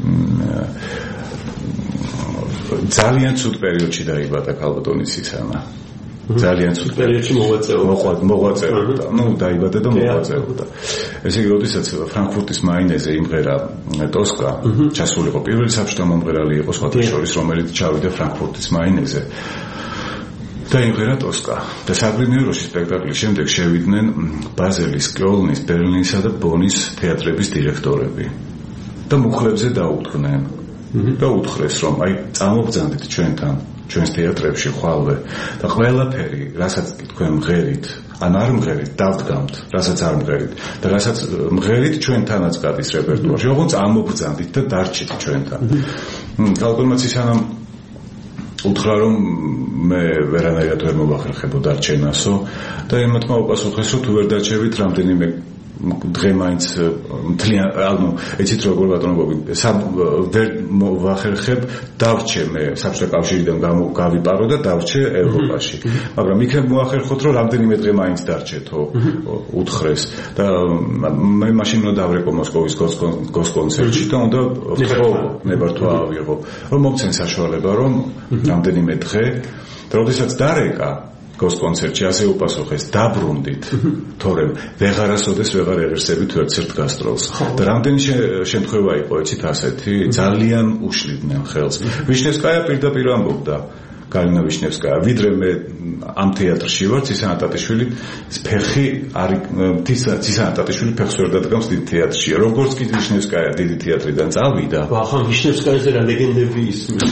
ძალიან ცუდ პერიოდში დაიბადა ქალბატონი ცისანა. ძალიან ცუდ პერიოდში მოღვაწეობდა. დაიბადა და მოღვაწეობდა. ესე იგი, როდესაც ფრანკფურტის მაინეზე იმღერა ტოსკა, ჩასულიყო პირველი საბჭოთა მომღერალი იყო სხვათა შორის, რომელიც ჩავიდა ფრანკფურტის მაინეზე. და იმღერა ტოსკა. და საგვიმეოროში სპექტაკლის შემდეგ შევიდნენ ბაზელის, კიოლნის, ბერლინისა და ბონის თეატრების დირექტორები. და მუხლებზე დაუდგნენ. და უთხრეს რომ აი წამობძანდით ჩვენთან ჩვენს თეატრებში ხვალვე და ყველაფერი რასაც თქვენ მღერით ან არ მღერით დავდგამთ რასაც არ მღერით და რასაც მღერით ჩვენთანაც გადის რეპერტუარში ოღონდ წამობძანდით და დარჩით ჩვენთან. ქალბატონმა ცისანამ უთხრა რომ მე ვერანაირად ვერ მოვახერხებო დარჩენასო და იმათმა უპასუხეს რომ თუ ვერ დარჩებით რამდენიმე დღე მაინც მთლიან ანუ ეცით როგორ ბატონობები ვერ მოვახერხებ დავრჩე მე საბჭოთა კავშირიდან გავიპარო და დავრჩე ევროპაში მაგრამ იქნებ მოახერხოთ რომ რამდენიმე დღე მაინც დარჩეთო უთხრეს და მე მაშინ უნდა დავრეკო მოსკოვის გოსკონცერტში და უნდა ნებართვა ავიღო რომ მოგცენ საშუალება რომ რამდენიმე დღე და როდესაც დარეკა გოსკონცერტში ასე უპასუხეს დაბრუნდით თორემ ვეღარასოდეს ვეღარ ეღირსებით ვერცერთ გასტროლს და რამდენი შემთხვევა იყო იცით ასეთი ძალიან უშლიდნენ ხელს ვიშნევსკაია პირდაპირ ამბობდა გალინა ვიშნევსკაია ვიდრე მე ამ თეატრში ვარ ცისანა ტატიშვილი ფეხი არის ცისანა ტატიშვილი ფეხს ვერ დადგამს დიდ თეატრში როგორც კი ვიშნევსკაია დიდი თეატრიდან წავიდა ახლა ვიშნევსკაიაზე რა ლეგენდები ისმის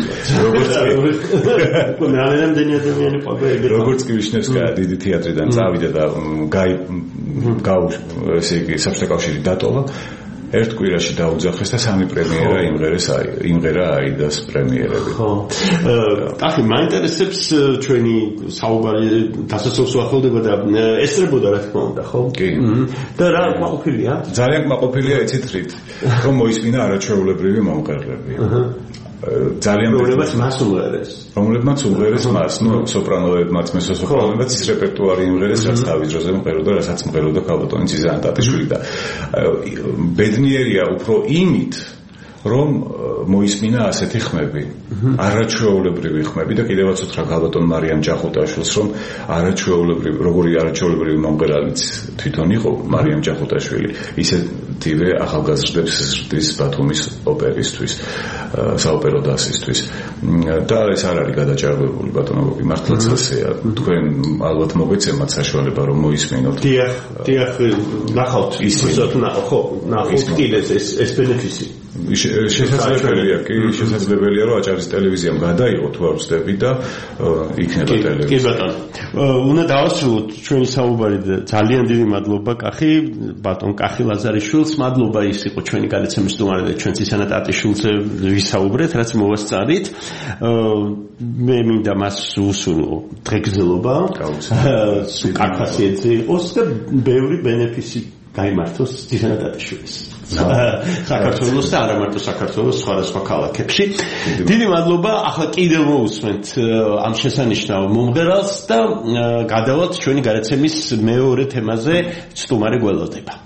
როგორც კი ვიშნევსკაია დიდი თეატრიდან წავიდა და ესე იგი საბჭოთა კავშირი დატოვა ერთ კვირაში დაუძახეს და სამი პრემიერა იმღერა აიდას პრემიერები. ხო. ახლა მაინტერესებს ჩვენი საუბარი დასასრულს უახლოვდება და ესწრებოდა რა თქმა უნდა, ხო? კი. და რა კმაყოფილია? ძალიან კმაყოფილია იცით რით, რომ მოისმინა არაჩვეულებრივი მომღერლები. ძალიან რომლებმაც მას უმღერეს. რომლებმაც უმღერეს მას, სოპრანოებმაც, მესო-სოპრანოებმაც ის რეპერტუარი იმღერეს, რაც თავის დროზე მღეროდა, რასაც მღეროდა ქალბატონი ციზანა ტატიშვილი და ბედნიერია უფრო იმით, რომ მოისმინა ასეთი ხმები, არაჩვეულებრივი ხმები და კიდევაც უთხრა ქალბატონ მარიამ ჯახუტაშვილს, რომ როგორი არაჩვეულებრივი მომღერალიც თვითონ იყო მარიამ ჯახუტაშვილი, ისეთივე ახალგაზრდებს ზრდის ბათუმის ოპერისთვის, საოპერო დასისთვის. და ეს არ არის გადაჭარბებული ბატონო გოგი, მართლაც ასეა. თქვენ ალბათ მოგეცემათ საშუალება რომ მოისმინოთ. დიახ, ნახავთ ისეთ ნახავთ კიდეს ეს ბენეფისი. შესაძლებელია რომ აჭარის ტელევიზიამ გადაიღო თუ არ ვცდები და იქნება ტელევიზია. კი ბატონო. უნდა დავასრულოთ ჩვენი საუბარი და ძალიან დიდი მადლობა კახი, ბატონ კახი ლაზარიშვილს, მადლობა ის იყო ჩვენი გადაცემის სტუმარი და ჩვენ ცისანა ტატიშვილზე ვისაუბრეთ, რაც მოვასწარით. მე მინდა მას უსურვო დღეგრძელობა, კახასიეთზე იყოს და ბევრი ბენეფისი გაიმართოს ცისანა ტატიშვილს. საქართველოს და არა მარტო საქართველოს სხვადასხვა ქალაქებში. დიდი მადლობა. ახლა კიდევ მოусმენთ ამ შესანიშნავ მომღერალს და გადავალთ ჩვენი გადაცემის მეორე თემაზე. სტუმარი გველოდება.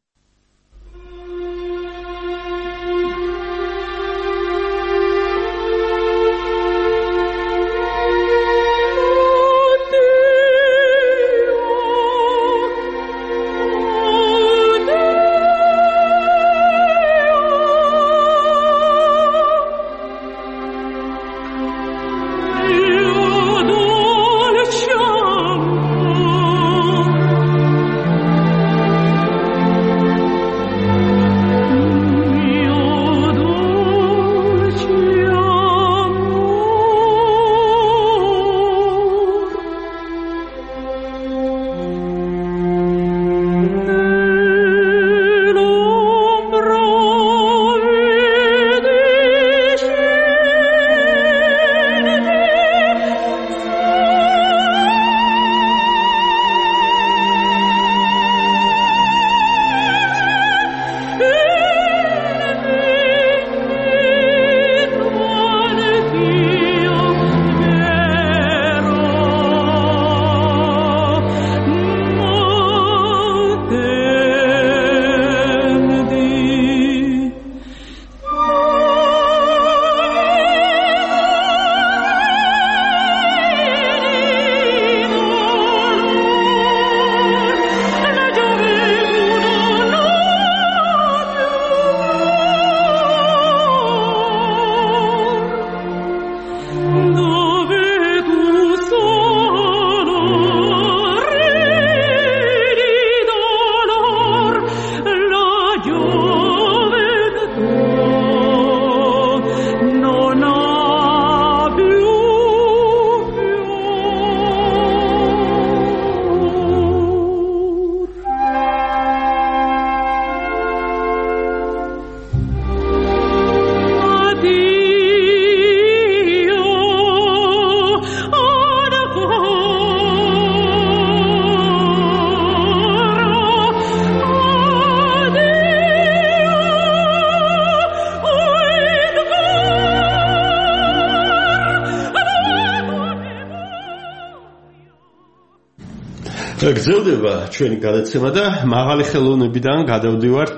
გრძელდება ჩვენი გადაცემა და მაღალი ხელოვნებიდან გადავდივართ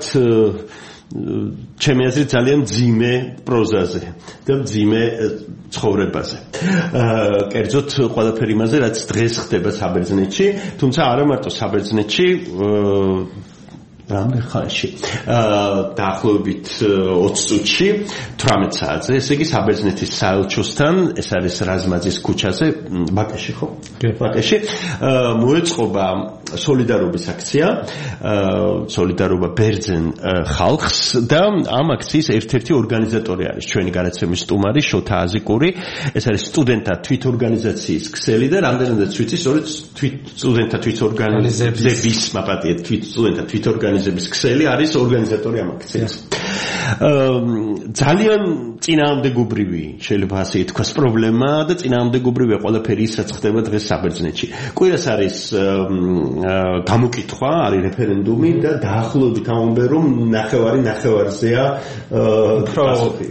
ჩემი აზრით ძალიან მძიმე პროზაზე და მძიმე ცხოვრებაზე. კერძოდ ყველაფერი იმაზე, რაც დღეს ხდება საბერძნეთში, თუმცა არა მარტო საბერძნეთში, რამდენ ხანში დაახლოებით 20 წუთში 18 საათზე, ესე იგი საბერძნეთის საელჩოსთან, ეს არის რაზმაძის ქუჩაზე, ბაკეში ხო? ბაკეში მოეწყობა სოლიდარობის აქცია, სოლიდარობა ბერძენ ხალხს და ამ აქციის ერთ-ერთი ორგანიზატორი არის ჩვენი გადაცემის სტუმარი შოთა აზიკური, ეს არის სტუდენტთა თვითორგანიზაციის ქსელი და რამდენადაც ვიცი, სწორედ სტუდენტთა თვითორგანიზების ქსელი არის ორგანიზატორი ამ აქციის. ძალიან წინააღმდეგობრივი შეიძლება ასე ითქვას პრობლემა და წინააღმდეგობრივია ყველაფერი ის რაც ხდება დღეს საბერძნეთში. კვირას არის გამოკითხვა, არის რეფერენდუმი და დაახლოებით ამბობენ რომ ნახევარზეა პასუხი.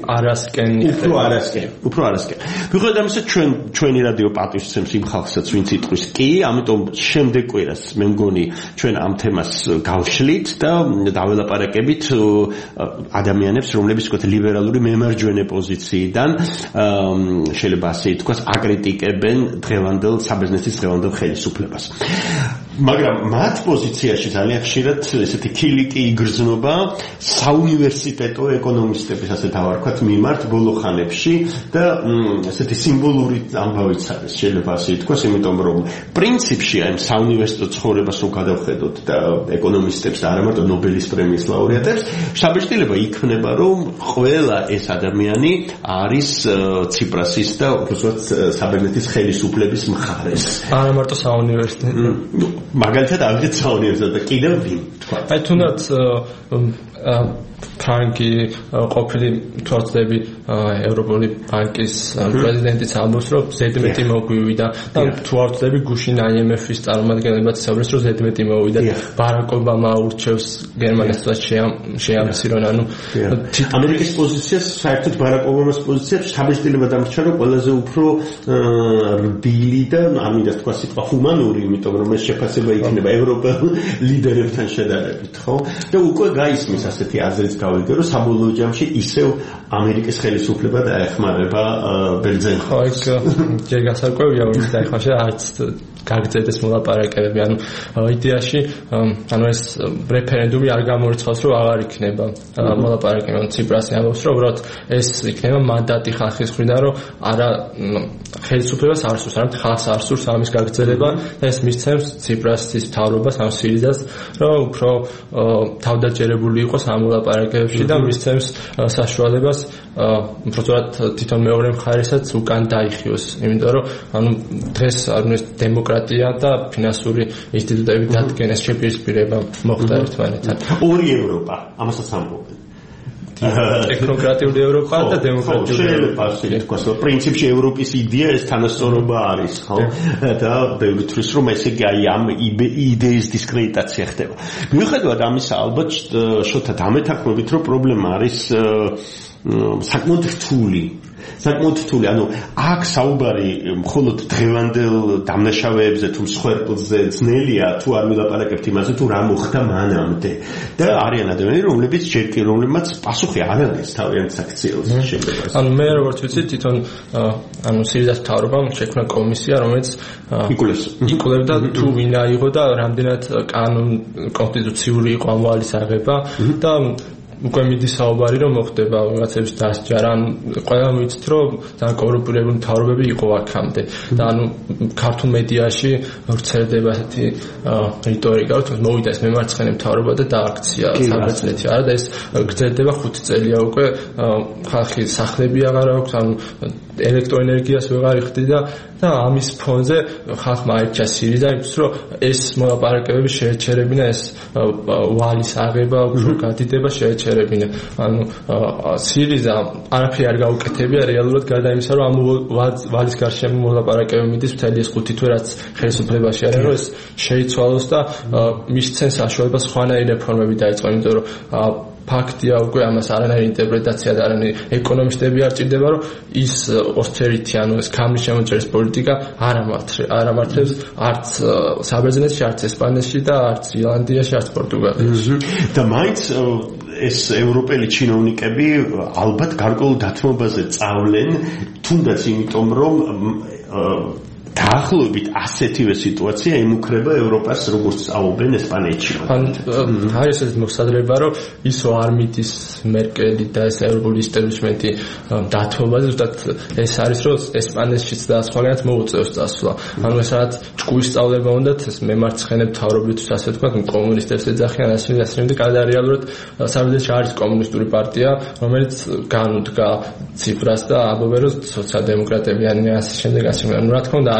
უფრო არასკენ. მიუხედავად ამისა ჩვენი რადიო პატივსცემს იმ ხალხსაც ვინც იტყვის კი, ამიტომ შემდეგ კვირას მე მგონი ჩვენ ამ თემას გავშლით და დაველაპარაკებით ადამიანებს, რომლებიც ვთქვათ ლიბერალური მემარჯვენე პოზიციიდან შეიძლება ასე ითქვას, აკრიტიკებენ საბერძნეთის დღევანდელ ხელისუფლებას. მაგრამ მათ პოზიციაში ძალიან ხშირად ესეთი ქილიკი იგრძნობა საუნივერსიტეტო ეკონომისტების ასე დავარქვათ მიმართ ბოლო ხანებში და ესეთი სიმბოლური ამბავიც არის შეიძლება ასე ითქვას, იმიტომ რომ პრინციპში აი საუნივერსიტეტო ცხოვრებას რო გადავხედოთ და ეკონომისტებს და არა მარტო ნობელის პრემიის ლაურეატებს, შაბეშტილება იქნება რომ ყველა ეს ადამიანი არის ციპრასის და უბრალოდ საბერძნეთის ხელისუფლების მხარეს. არა მარტო საუნივერსიტეტო. მაგალითად ავიღეთ საუნივერსიტეტო და კიდევ ვინ თქვა. აი თუნდაც ფრანკი ყოფილი თვალწლები ევროპული ბანკის პრეზიდენტიც ამბობს რომ ზედმეტი მოგვივიდა და თვალწლები გუშინ IMF-ის წარმომადგენლებაც საუბრობს რომ ზედმეტი მოვიდა ბარაკ ობამა ურჩევს გერმანიას შეამცირონ ანუ ამერიკის პოზიციას საერთოდ ბარაკ ობამას პოზიციას საბეჭდილება დამრჩა რომ ყველაზე უფრო რბილი და ამინდა თქვა სიტყვა ჰუმანური იმიტომ რომ ეს შეფასება იქნება ევროპელ ლიდერებთან შედარებით ხო და უკვე გაისმის ასეთი აზრიც გავიგე რომ საბოლოო ჯამში ისევ ამერიკის ხელისუფლება დაეხმარება ბერძენს. ხო, იქ ჯერ გასარკვევია რომ დაეხმარება არც გაგრძელდეს მოლაპარაკებები. ანუ იდეაში ანუ ეს რეფერენდუმი არ გამორიცხავს რომ აღარ იქნება მოლაპარაკებები. ციპრასი ამბობს რომ უბრალოდ ეს იქნება მანდატი ხალხის მხრიდან რომ არა ხელისუფლებას არ სურს, არამედ ხალხს არ სურს ამის გაგრძელება და ეს მისცემს ციპრასის მთავრობას ამ სირიზას რომ უფრო თავდაჯერებული იყოს ამ მოლაპარაკებებში და მისცემს საშუალებას უბრალოდ თვითონ მეორე მხარესაც უკან დაიხიოს. იმიტომ რომ ანუ დღეს არის დემოკრატია და ფინანსური ინსტიტუტები დადგენეს შეპირისპირება მოხდა ერთმანეთთან. ორი ევროპა, ამასაც ამბობენ. ტექნოკრატიული ევროპა და დემოკრატიული ევროპა. თქვას რომ პრინციპში ევროპის იდეა ეს თანასწორობა არის, ხო? და ბევრი თვლის რომ ესე იგი აი ამ იდეის დისკრედიტაცია ხდება. მიუხედავად ამისა, ალბათ შოთა დამეთანხმებით რომ პრობლემა არის საკმაოდ რთული. ანუ აქ საუბარი მხოლოდ დღევანდელ დამნაშავეებზე თუ მსხვერპლზე ძნელია თუ არ ვილაპარაკებთ იმაზე თუ რა მოხდა მანამდე და არიან ადამიანები რომლებმაც პასუხი არ არის თავიანთ საქციელს შეიძლება. ანუ მე როგორც ვიცი თვითონ ანუ სირიზას მთავრობამ შექმნა კომისია რომელიც იკვლევდა თუ ვინ აიღო და რამდენად კონსტიტუციური იყო ამ ვალის აღება და უკვე მიდის საუბარი რომ მოხდება რაღაცების დასჯა ან ყველა ვიცით რომ ძალიან კორუმპირებული მთავრობები იყო აქამდე და ანუ ქართულ მედიაში ვრცელდება ესეთი რიტორიკა რომ მოვიდა ეს მემარცხენე მთავრობა და დააქცია საბერძნეთი არა და ეს გრძელდება 5 წელია უკვე ხალხი სახლები აღარ აქვს ანუ ელექტროენერგიას ვეღარ იხდიდა და ამის ფონზე ხალხმა აირჩა სირიზა იმის რომ ეს მოლაპარაკებები შეეჩერებინა ეს ვალის აღება უფრო გადიდება შეეჩერებინა ანუ სირიზა არაფერი არ გაუკეთებია რეალურად გარდა იმისა რომ ამ ვალის გარშემო მოლაპარაკებები მიდის მთელი ეს 5 თვე რაც ხელისუფლებაში არის რომ ეს შეიცვალოს და მისცენ საშუალებას სხვანაირი რეფორმები დაიწყო იმიტომ რომ ფაქტია უკვე ამას არანაირი ინტერპრეტაცია და არანაირი ეკონომისტები არ ჭირდება რომ ის austerity ანუ ეს ქამრის შემოჭერის პოლიტიკა არ ამართლებს არც საბერძნეთში, არც ესპანეთში და არც ირლანდიაში, არც პორტუგალიაში. და მაინც ეს ევროპელი ჩინოვნიკები ალბათ გარკვეულ დათმობაზე წავლენ თუნდაც იმიტომ რომ დაახლოებით ასეთივე სიტუაცია ემუქრება ევროპას როგორც წაობენ ესპანეთში. არის ეს მოსადრება რომ ისო არ მიდის მერკელი და ეს ევროპული ისტაბლიშმენტი დათმობაზე ზუსტად ეს არის რომ ესპანეთშიც და სხვაგანაც მოუწევს წასვლა. ანუ ეს რაც ჭკუის სწავლება უნდათ ეს მემარცხენე მთავრობისთვის ასე ვთქვათ კომუნისტებს ეძახიან ასე და გარდა რეალურად საბერძნეთში არის კომუნისტური პარტია რომელიც განუდგა ციპრას და ამბობენ რომ სოციალ-დემოკრატები ან ასე შემდეგ რა თქმა უნდა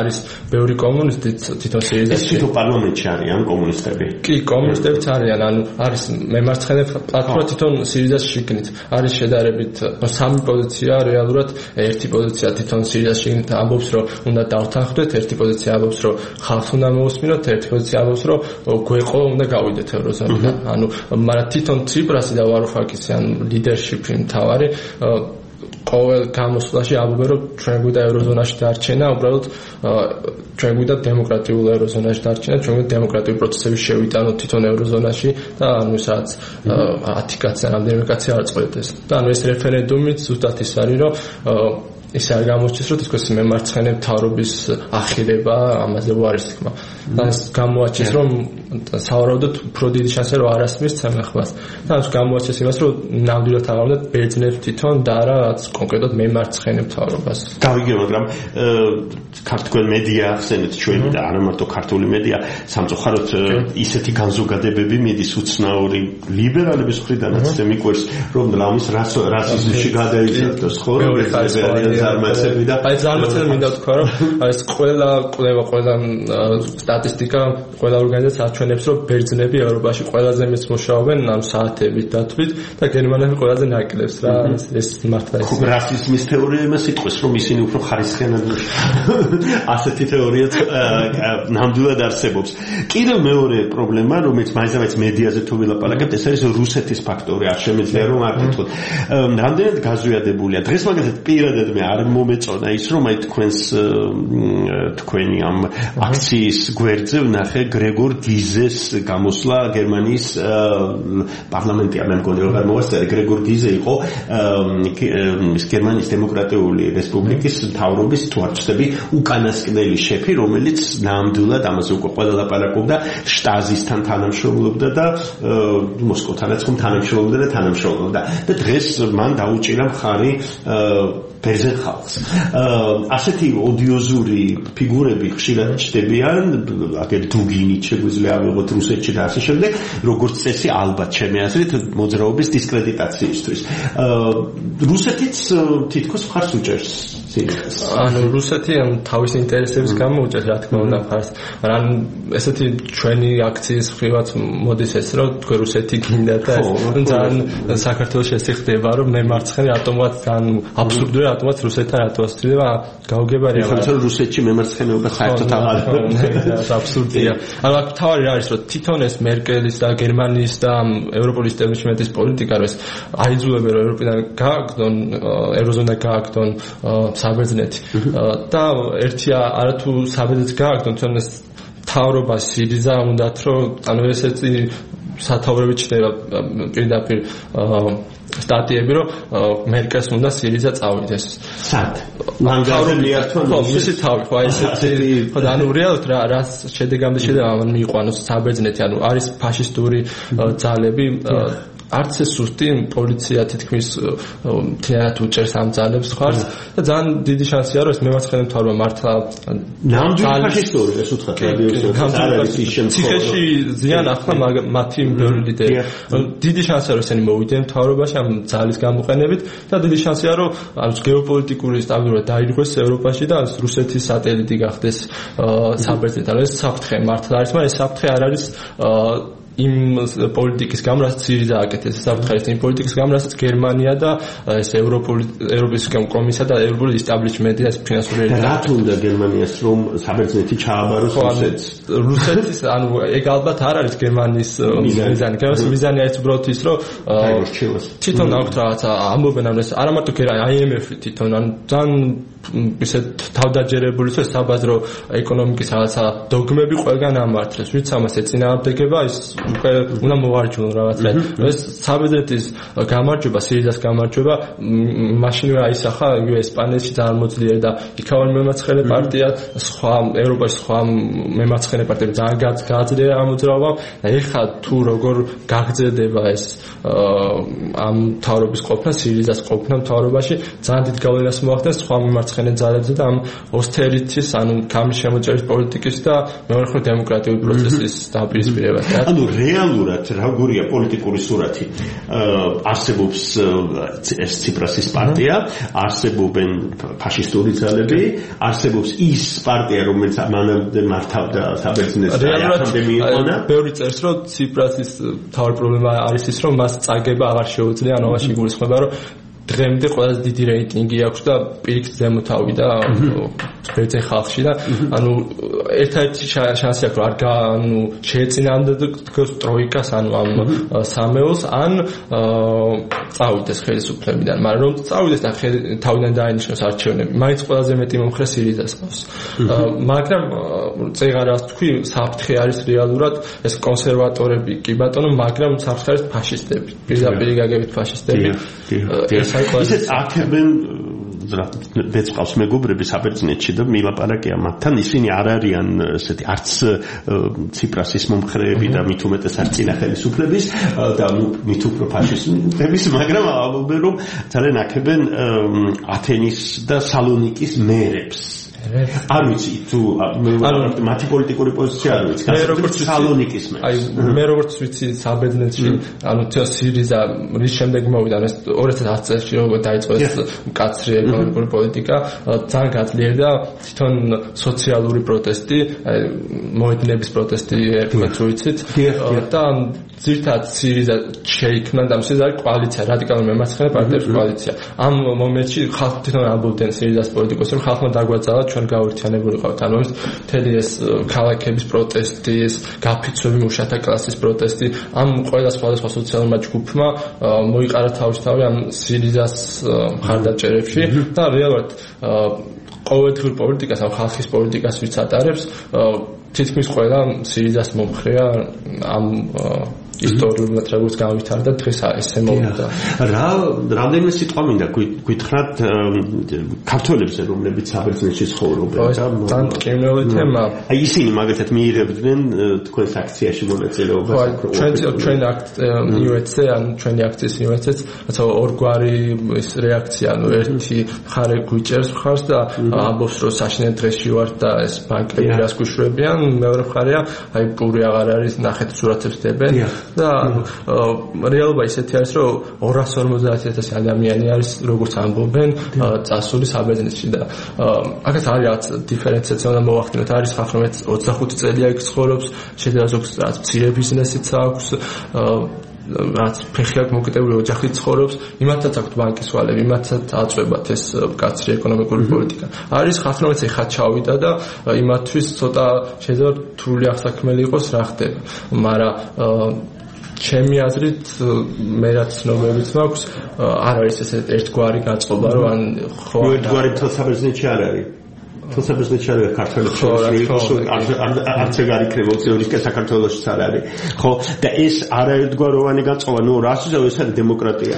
არის ბევრი კომუნისტი თვითონ სირიზაში. თვითონ პარლამენტში არიან კომუნისტები. კი, კომუნისტებიც არიან, ანუ არის მემარცხენე პლატფორმა თვითონ სირიზას შიგნით. არის შედარებით სამი პოზიცია რეალურად, ერთი პოზიცია თვითონ სირიზას შიგნით ამბობს, რომ უნდა დავთანხმდეთ, ერთი პოზიცია ამბობს, რომ ხალხს უნდა მოусმინოთ, ერთი პოზიცია ამბობს, რომ გვეყო უნდა გავიდეთ ევროზონიდან. ანუ მაგრამ თვითონ ციპრასი და ვარუფაკისი ან ლიდერშიპი მთავარი ყოველ გამოსვლაში ამბობენ, რომ ჩვენ გვიდა ევროზონაში დარჩენა, უბრალოდ ჩვენ გვიდა დემოკრატიულ ევროზონაში დარჩენა, ჩვენ გვიდა დემოკრატიული პროცესების შევიტანოთ თვითონ ევროზონაში და ანუ სადაც 10 კაცი რამდენიმე კაცი არ წყვეტეს. და ანუ ეს რეფერენდუმით ზუსტად ის არის, რომ ის არ გამოჩნდეს, რომ თქოს მემარცხენე მთავრობის ახირება ამაზე უარის თქმა. და ეს გამოაჩენს, რომ სავარაუდოდ უფრო დიდი შანსია, რომ არასმის ცემახმას. და ეს გამოაჩენს იმას, რომ ნამდვილად აღარ ბერძნებს თვითონ და არა კონკრეტულად მემარცხენე მთავრობას. გავიგე, მაგრამ ქართულ მედია ახსენეთ ჩვენი და არა მარტო ქართული მედია, სამწუხაროდ ისეთი განზოგადებები მიდის უცნაური ლიბერალების მხრიდანაც მიყვარს, რომ ლამის რასიზმში გადაიზარდოს, ხო? ზარმაცები და აი ზარმაცები მინდა თქვა, რომ ეს ყველა კვლევა, ყველა სტატისტიკა, ყველა ორგანიზაცია აჩვენებს, რომ ბერძნები ევროპაში ყველაზე მეტს მუშაობენ ამ საათებით დათვით და გერმანები ყველაზე ნაკლებს რა. ეს მართლა ის რასიზმის თეორია იმას იტყვის, რომ ისინი უფრო ხარისხიანად ასეთი თეორიაც ნამდვილად არსებობს. კიდევ მეორე პრობლემა, რომელიც მაინც მედიაზე თუ ვილაპარაკებთ, ეს არის რუსეთის ფაქტორი. არ შემიძლია რომ არ გითხრათ. რამდენად გაზვიადებულია. დღეს მაგალითად პირადად მე არ მომეწონა ის, რომ აი თქვენი ამ აქციის გვერდზე ვნახე გრეგორ გიზეს გამოსვლა გერმანიის პარლამენტი. მე მგონი რომ არ მოვასწარე. გრეგორ გიზე იყო გერმანიის დემოკრატიული რესპუბლიკის მთავრობის თუ არ ვცდები უკანასკნელი შეფი, რომელიც ნამდვილად ამაზე უკვე ყველა ლაპარაკობდა, შტაზისთან თანამშრომლობდა და მოსკოვთანაც ხომ თანამშრომლობდა და დღეს მან დაუჭირა მხარი ბერძენ ხალხს. ასეთი ოდიოზური ფიგურები ხშირად ჩნდებიან, აგერ დუგინით შეგვიძლია ავიღოთ რუსეთში და ასე შემდეგ, როგორც წესი ალბათ ჩემი აზრით მოძრაობის დისკრედიტაციისთვის. რუსეთიც თითქოს მხარს უჭერს სირიას. ანუ რუსეთი თავის ინტერესების გამო უჭერს, რა თქმა უნდა, მხარს, მაგრამ ესეთი ჩვენი აქციის ხრივაც მოდის ეს, რომ თქვენ რუსეთი გინდა და ძალიან საქართველოს ეს ხდება, რომ მემარცხენე ატომად ძალიან აბსურდულია ატომად რუსეთთან რატო ასწრება გაუგებარია. ხომ რუსეთში მემარცხენეობა საერთოდ აღარ არის აბსურდია. ანუ აქ თავი არის, რომ თვითონ ეს მერკელის და გერმანიის და ევროპული ისტაბლიშმენტის პოლიტიკა რომ ეს აიძულებენ რომ ევროპიდან გააგდონ ევროზონა გააგდონ საბერძნეთი და ერთი არათუ საბერძნეთს გააგდონ თვითონ ეს თავრობა სირიზა უნდათ რომ ანუ ესეთი სათავრები ჩნდება პირდაპირ სტატიები რომ მერკელს უნდა სირიზა წავიდეს. სად? ლანგარზე მიართვან მისი თავი, ხო აი ესეთი ხო და ანუ რეალურად რა შედეგამდე შედება მიიყვანოს საბერძნეთი, ანუ არის ფაშისტური ძალები არც ეს სუსტი პოლიცია თითქმის თეატრ უჭერს ამ ძალებს ხარს და ძალიან დიდი შანსია რომ ეს მემარცხენე მთავრობა მართლა ნამდვილად ფაშისტური ეს უთხრათ ციხეში ზიან ახლა მათი ბევრი ლიდერი დიდი შანსია რომ ესენი მოვიდნენ მთავრობაში ამ ძალის გამოყენებით და დიდი შანსია რომ ამ გეოპოლიტიკური სტაბილურობა დაირღვეს ევროპაში და რუსეთის სატელიტი გახდეს საბერძნეთი. ეს საფრთხე მართლა არის, მაგრამ ეს საფრთხე არ არის იმ პოლიტიკის გამო, რაც სირიზა აკეთეს, საფრთხეს იმ პოლიტიკის გამო, რაც გერმანია და ეს ევროპის კომისია და ევროპული ისტაბლიშმენტი და ფინანსური რა თუნდა გერმანიას რომ საბერძნეთი ჩააბაროს რუსეთს. რუსეთის ანუ ეგ ალბათ არ არის გერმანიის მიზანი. გერმანიის მიზანი არის უბრალოდ ის, რომ თვითონ აქვთ რაღაცა ამბობენ ამ ეს არა მარტო IMF-ი თვითონ ან ძალიან ისეთ თავდაჯერებული ეს საბაზრო ეკონომიკის რაღაცა დოგმები ყველგან ამართლეს. ვინც ამას ეწინააღმდეგება, ის უკვე უნდა მოვარჯულონ რაღაცა. ეს საბერძნეთის გამარჯვება, სირიზას გამარჯვება, მაშინვე აისახა ესპანეთში ძალიან მოძლიერი და იქავალ მემარცხენე პარტია, სხვა ევროპაში სხვა მემარცხენე პარტიები ძალიან გააძლიერა ამ მოძრაობამ და ეხლა თუ როგორ გაგრძელდება ეს ამ მთავრობის ყოფნა, სირიზას ყოფნა მთავრობაში, ძალიან დიდ გავლენას მოახდენს სხვა მემარცხენე ძალებზე და ამ ოსტერიტის, ანუ გამის შემოჭერის პოლიტიკის და მეორე მხრივ დემოკრატიული პროცესის დაპირისპირებას. ანუ რეალურად როგორია პოლიტიკური სურათი არსებობს ეს ციპრასის პარტია, არსებობენ ფაშისტური ძალები, არსებობს ის პარტია, რომელიც მანამდე მართავდა საბერძნეთს და ახამდე მიიყონა. ბევრი წერს, რომ ციპრასის თავი პრობლემა არის ის, რომ მას წაგება აღარ შეუძლია, ანუ ამაში გულისხმობა, რომ დღემდე ყველაზე დიდი რეიტინგი აქვს და პირიქით ზემო თავი და ბერძენ ხალხში და ანუ ერთ-ერთი შანსი აქვს რომ ანუ შეეწინააღმდეგოს ტროიკას ანუ ამ სამეულს ან წავიდეს ხელისუფლებიდან, მაგრამ რომ წავიდეს და თავიდან დაინიშნოს არჩევნები, მაინც ყველაზე მეტი მომხრე სირიზას ყავს. მაგრამ წეღარას თქვი, საფრთხე არის რეალურად ეს კონსერვატორები კი ბატონო, მაგრამ საფრთხე არის ფაშისტები, პირდაპირ გაგებით ფაშისტები. ისეთ აქებენ ვეწყავს მეგობრები საბერძნეთში და მილაპარაკია მათთან, ისინი არ არიან ესეთი არც ციპრასის მომხრეები და მით უმეტეს არც წინა ხელისუფლების და მით უფრო ფაშისტების, მაგრამ ამბობენ რომ ძალიან აქებენ ათენის და სალონიკის მერებს. არ ვიცი თუ მათი პოლიტიკური პოზიცია არ ვიცი. მე როგორც სალონიკის მე. აი მე როგორც ვიცი საბერძნეთში, ანუ სირიზა რის შემდეგ მოვიდა ეს 2010 წელს როგორ დაიწყო ეს მკაცრი ეკონომიკური პოლიტიკა, ძალიან გაძლიერდა თვითონ სოციალური პროტესტი, მოედნების პროტესტი ერთმანეთს თუ ვიცით და ზირთად სირიზა შეიქმნა და ეს არის კოალიცია, რადიკალური მემარცხენე პარტიების კოალიცია. ამ მომენტში ხალხი თვითონ ამბობდნენ სირიზას პოლიტიკოსებს, რომ ხალხმა დაგვაძალა ჩვენ გავერთიანებულიყავთ, ანუ ეს მთელი ეს ქალაქების პროტესტი, გაფიცვები, მუშათა კლასის პროტესტი, ამ ყველა სხვადასხვა სოციალურმა ჯგუფმა მოიყარა თავისთავი ამ სირიზას მხარდაჭერებში და რეალურად ყოველდღიურ პოლიტიკას, ამ ხალხის პოლიტიკას ვიც ატარებს, თითქმის ყველა სირიზას მომხრეა ამ ისტორიულად როგორც განვითარდა დღეს ესე მოვიდა. რამდენიმე სიტყვა მინდა გითხრათ ქართველებზე, რომლებიც საბერძნეთში ცხოვრობენ და ძალიან კინოური თემა. აი ისინი მაგათაც მიიღებდნენ თქვენს აქციაში მონაწილეობას. ჩვენ UEC-ზე, ან ჩვენი აქციის UEC-ს, რაცა ორგვარი ეს რეაქცია, ანუ ერთი მხარე გვიჭერს მხარს და ამბობს, რომ საშინელ დღეში ვარ და ეს ბანკები რას გვიშვებიან, მეორე მხარეა, აი პური აღარ არის, ნახეთ სურათებს დებენ. და რეალობა ისეთი არის, რომ 250,000 ადამიანი არის, როგორც ამბობენ, წასული საბერძნეთში და აქაც არის რაღაც დიფერენციაცია უნდა მოვახდინოთ. არის ხალხი, რომელიც 25 წელია იქ ცხოვრობს, შეიძლება ზოგს რაღაც მცირე ბიზნესიც აქვს, რაც ფეხი აქვს მოკიდებული ოჯახით ცხოვრობს, იმათაც აქვს ბანკის ვალები, იმათაც აწვებათ ეს მკაცრი ეკონომიკური პოლიტიკა. არის ხალხი, რომელიც ეხა ჩავიდა და იმათთვის ცოტა შეიძლება რთული აღსაქმელი იყოს რა ხდება. მაგრამ ჩემი აზრით მე რაც ცნობებიც მაქვს, არ არის ეს ერთგვარი გაწყობა, რომ ან ხო ერთგვარი თვალსაბერძნეთში არ არის. თვალსაბერძნეთში არის ქართველებს არც ეგ არ იქნება უცნაური საქართველოშიც არ არის. ხო და ეს არაერთგვაროვანი გაწყობა, ნუ რას იზავ, ეს არის დემოკრატია.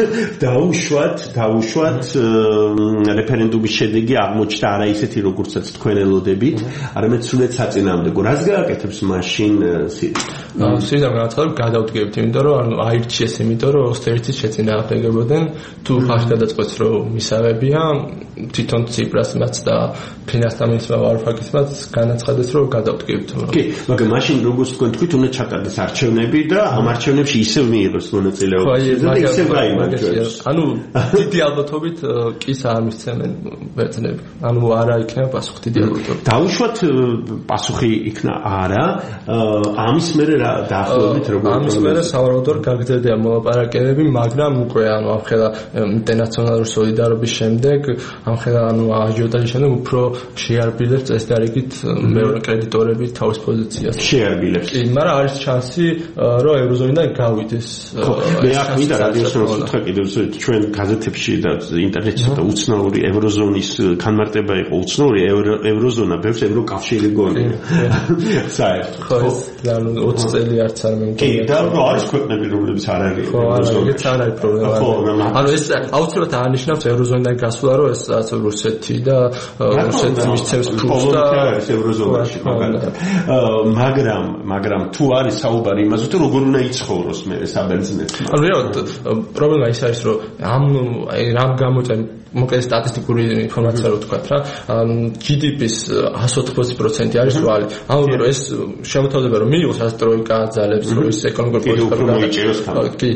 დაუშვათ რეფერენდუმის შედეგი აღმოჩნდა არა ისეთი, როგორცაც თქვენ ელოდებით, არამედ სულეთ საწინააღმდეგო. რას გააკეთებს მაშინ სირიზამ განაცხადა, გადავდგებთ, იმიტომ რომ ანუ აირჩიეს, იმიტომ რომ ოსტერიცის შეწინააღმდეგებოდნენ, თუ ხალხი გადაწყვეტს, რომ მისაღებია, თვითონ ციპრასმაც და ფინანსთა მინისტრმა ვარუფაკისმაც განაცხადეს, რომ გადავდგებთ. კი, მაგრამ მაშინ როგორც თქვენ თქვით, უნდა ჩატარდეს არჩევნები და ამ არჩევნებში ისევ მიიღოს მონაწილეობა და ისევ გაიმარჯვებს. ანუ დიდი ალბათობით კი საამისცემენ ბერძნები. ანუ არა იქნება პასუხი დიდი ალბათობით. დაუშვათ პასუხი იქნა არა, ამის მერე რა დაახლოებით როგორ ამის მერე სავარაუდოდ გაგრძელდა მოლაპარაკებები, მაგრამ უკვე ანუ ამხელა ინტერნაციონალური სოლიდარობის შემდეგ, ამხელა ანუ აჟიოტაჟის შემდეგ უფრო შეარბილებს ეს და რიგით მეორე კრედიტორები თავის პოზიციას. შეარბილებს. კი, მაგრამ არის შანსი, რომ ევროზონიდან გავიდეს. მე აქ მინდა რადიოს რომ ვთქვა კიდევ ჩვენ გაზეთებში და ინტერნეტში და უცნაური ევროზონის განმარტება იყო უცნაური ევროზონა ბევრს ევროკავშირი გონია. საერთოდ. ხო, ანუ 20 წელი არც არ მემკვიდრე. კი, და არის ქვეყნები, რომლებიც არ არის ევროზონაში. ხო, არ არის პრობლემა. ანუ ეს აუცილებლად აღნიშნავს ევროზონიდან გასვლა, რომ ეს რუსეთი და რუსეთი მისცემს ფულს და ევროზონაში მაგრამ თუ არის საუბარი იმაზე თუ როგორ უნდა იცხოვროს მე საბერძნეთში ანუ რეალურად პრობლემა ის არის რომ რამ გამოწენ მოკლედ სტატისტიკური ინფორმაცია რო თქვა რა GDP-ს 180% არის ვალი ამბობენ რომ ეს შემოთავაზება რომ მიიღოს ასტროიკა ძალებს რომ ის ეკონომიკური პოლიტიკა კი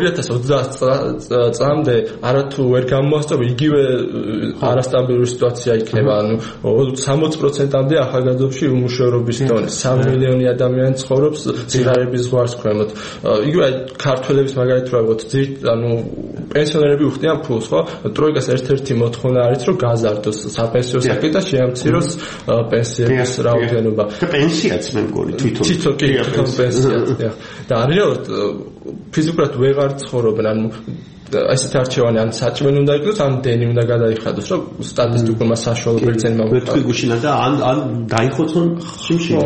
2030 წლამდე არათუ ვერ გამოასწორებ იგივე არასტაბილური სიტუაცია იქნება ანუ 60%-ამდე ახალგაზრდებში უმუშევრობის დონე 3 მილიონი ადამიანი ცხოვრობს სიღარიბის ზღვარს ქვემოთ იგივე ქართველების მაგალითად რა ვთქვათ ანუ პენსიონერები უხდიან ფულს ხო ტროიკას ერთ-ერთი მოთხოვნა არის რომ გაზარდოს საპენსიო საკითხი და შეამციროს პენსიების რაოდენობა და პენსიაც მე მგონი თვითონ პენსიაც და რეალურად ფიზიკურად ვეღარ ცხოვრობენ ანუ ესეთ არჩევანი ან საჭმელი უნდა იყოს ან დენი უნდა გადაიხადოს რომ სტატისტიკურმა საშუალო ბერძენმა ვეთქვი გუშინა და ან დაიხოცონ შიმშილი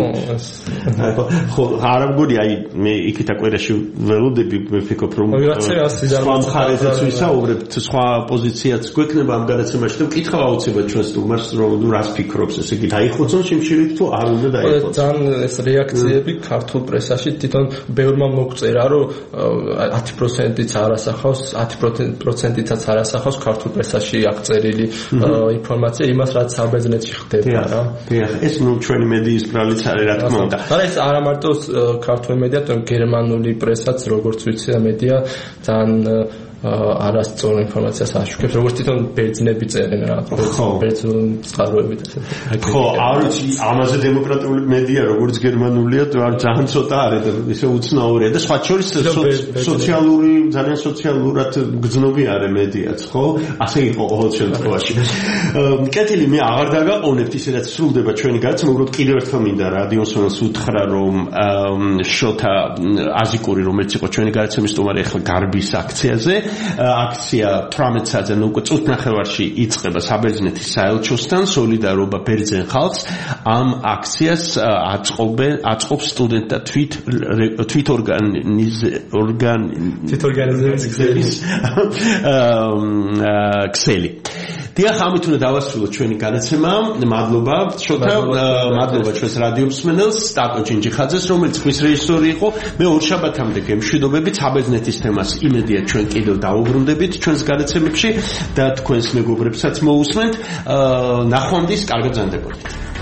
ხო არ მგონი აი მე იქით აკვირაში ველოდები მე ვფიქრობ რომ სხვა მხარეზეც ვისაუბრებთ სხვა პოზიციაც გვექნება ამ გადაცემაში და ვკითხავ აუცილებლად ჩვენ სტუმარს რომ რას ფიქრობს ესე იგი დაიხოცონ შიმშილით თუ არ უნდა დაიხოცონ ძალიან ეს რეაქციები ქართულ პრესაში თვითონ ბევრმა მოგწერა რომ 10%-იც არასახავს 10%-იცაც არასახავს ქართულ პრესაში აღწერილი ინფორმაცია იმას რაც საბერძნეთში ხდება რა. ეს ნუ ჩვენი მედიის ბრალიც არის რა თქმა უნდა. მაგრამ ეს არა მარტო ქართული მედია, თუმცა გერმანული პრესაც როგორც ვიცი და მედია ძალიან არასწორ ინფორმაციას აშუქებს, როგორც თვითონ ბერძნები წერენ რა, ბერძნული წყაროებით ასე. ხო, არ ვიცი, ამაზე დემოკრატიული მედია როგორც გერმანულია, ძალიან ცოტა არის და ისე უცნაურია და სხვა შორის სოციალური, ძალიან სოციალურად გრძნობი არის მედიაც, ხო? ასე იყო ყოველ შემთხვევაში. კეთილი, მე აღარ დაგაყოვნებთ ისე რაც სრულდება ჩვენი გადაცემა, უბრალოდ კიდევ ერთხელ მინდა რადიოსონს უთხრა, რომ შოთა აზიკური, რომელიც იყო ჩვენი გადაცემის სტუმარი, ახლა გარბის აქციაზე აქცია 18 საათზე უკვე წუთნახევარში იწყება საბერძნეთის საელჩოსთან სოლიდარობა ბერძენ ხალხს ამ აქციას აწყობს სტუდენტთა თვითორგანიზების ქსელი დიახ, ამით უნდა დავასრულოთ ჩვენი გადაცემა. მადლობა შოთა, მადლობა ჩვენს რადიო მსმენელს, სტატო ჯინჯიხაძეს, რომელიც ხვის რეჟისორი იყო. მე ორ შაბათამდე გემშვიდობებით, საბერძნეთის თემას იმედია ჩვენ კიდევ დავუბრუნდებით ჩვენს გადაცემებში და თქვენს მეგობრებსაც მოусმენთ. ნახვამდის, კარგად ბრძანდებოდეთ.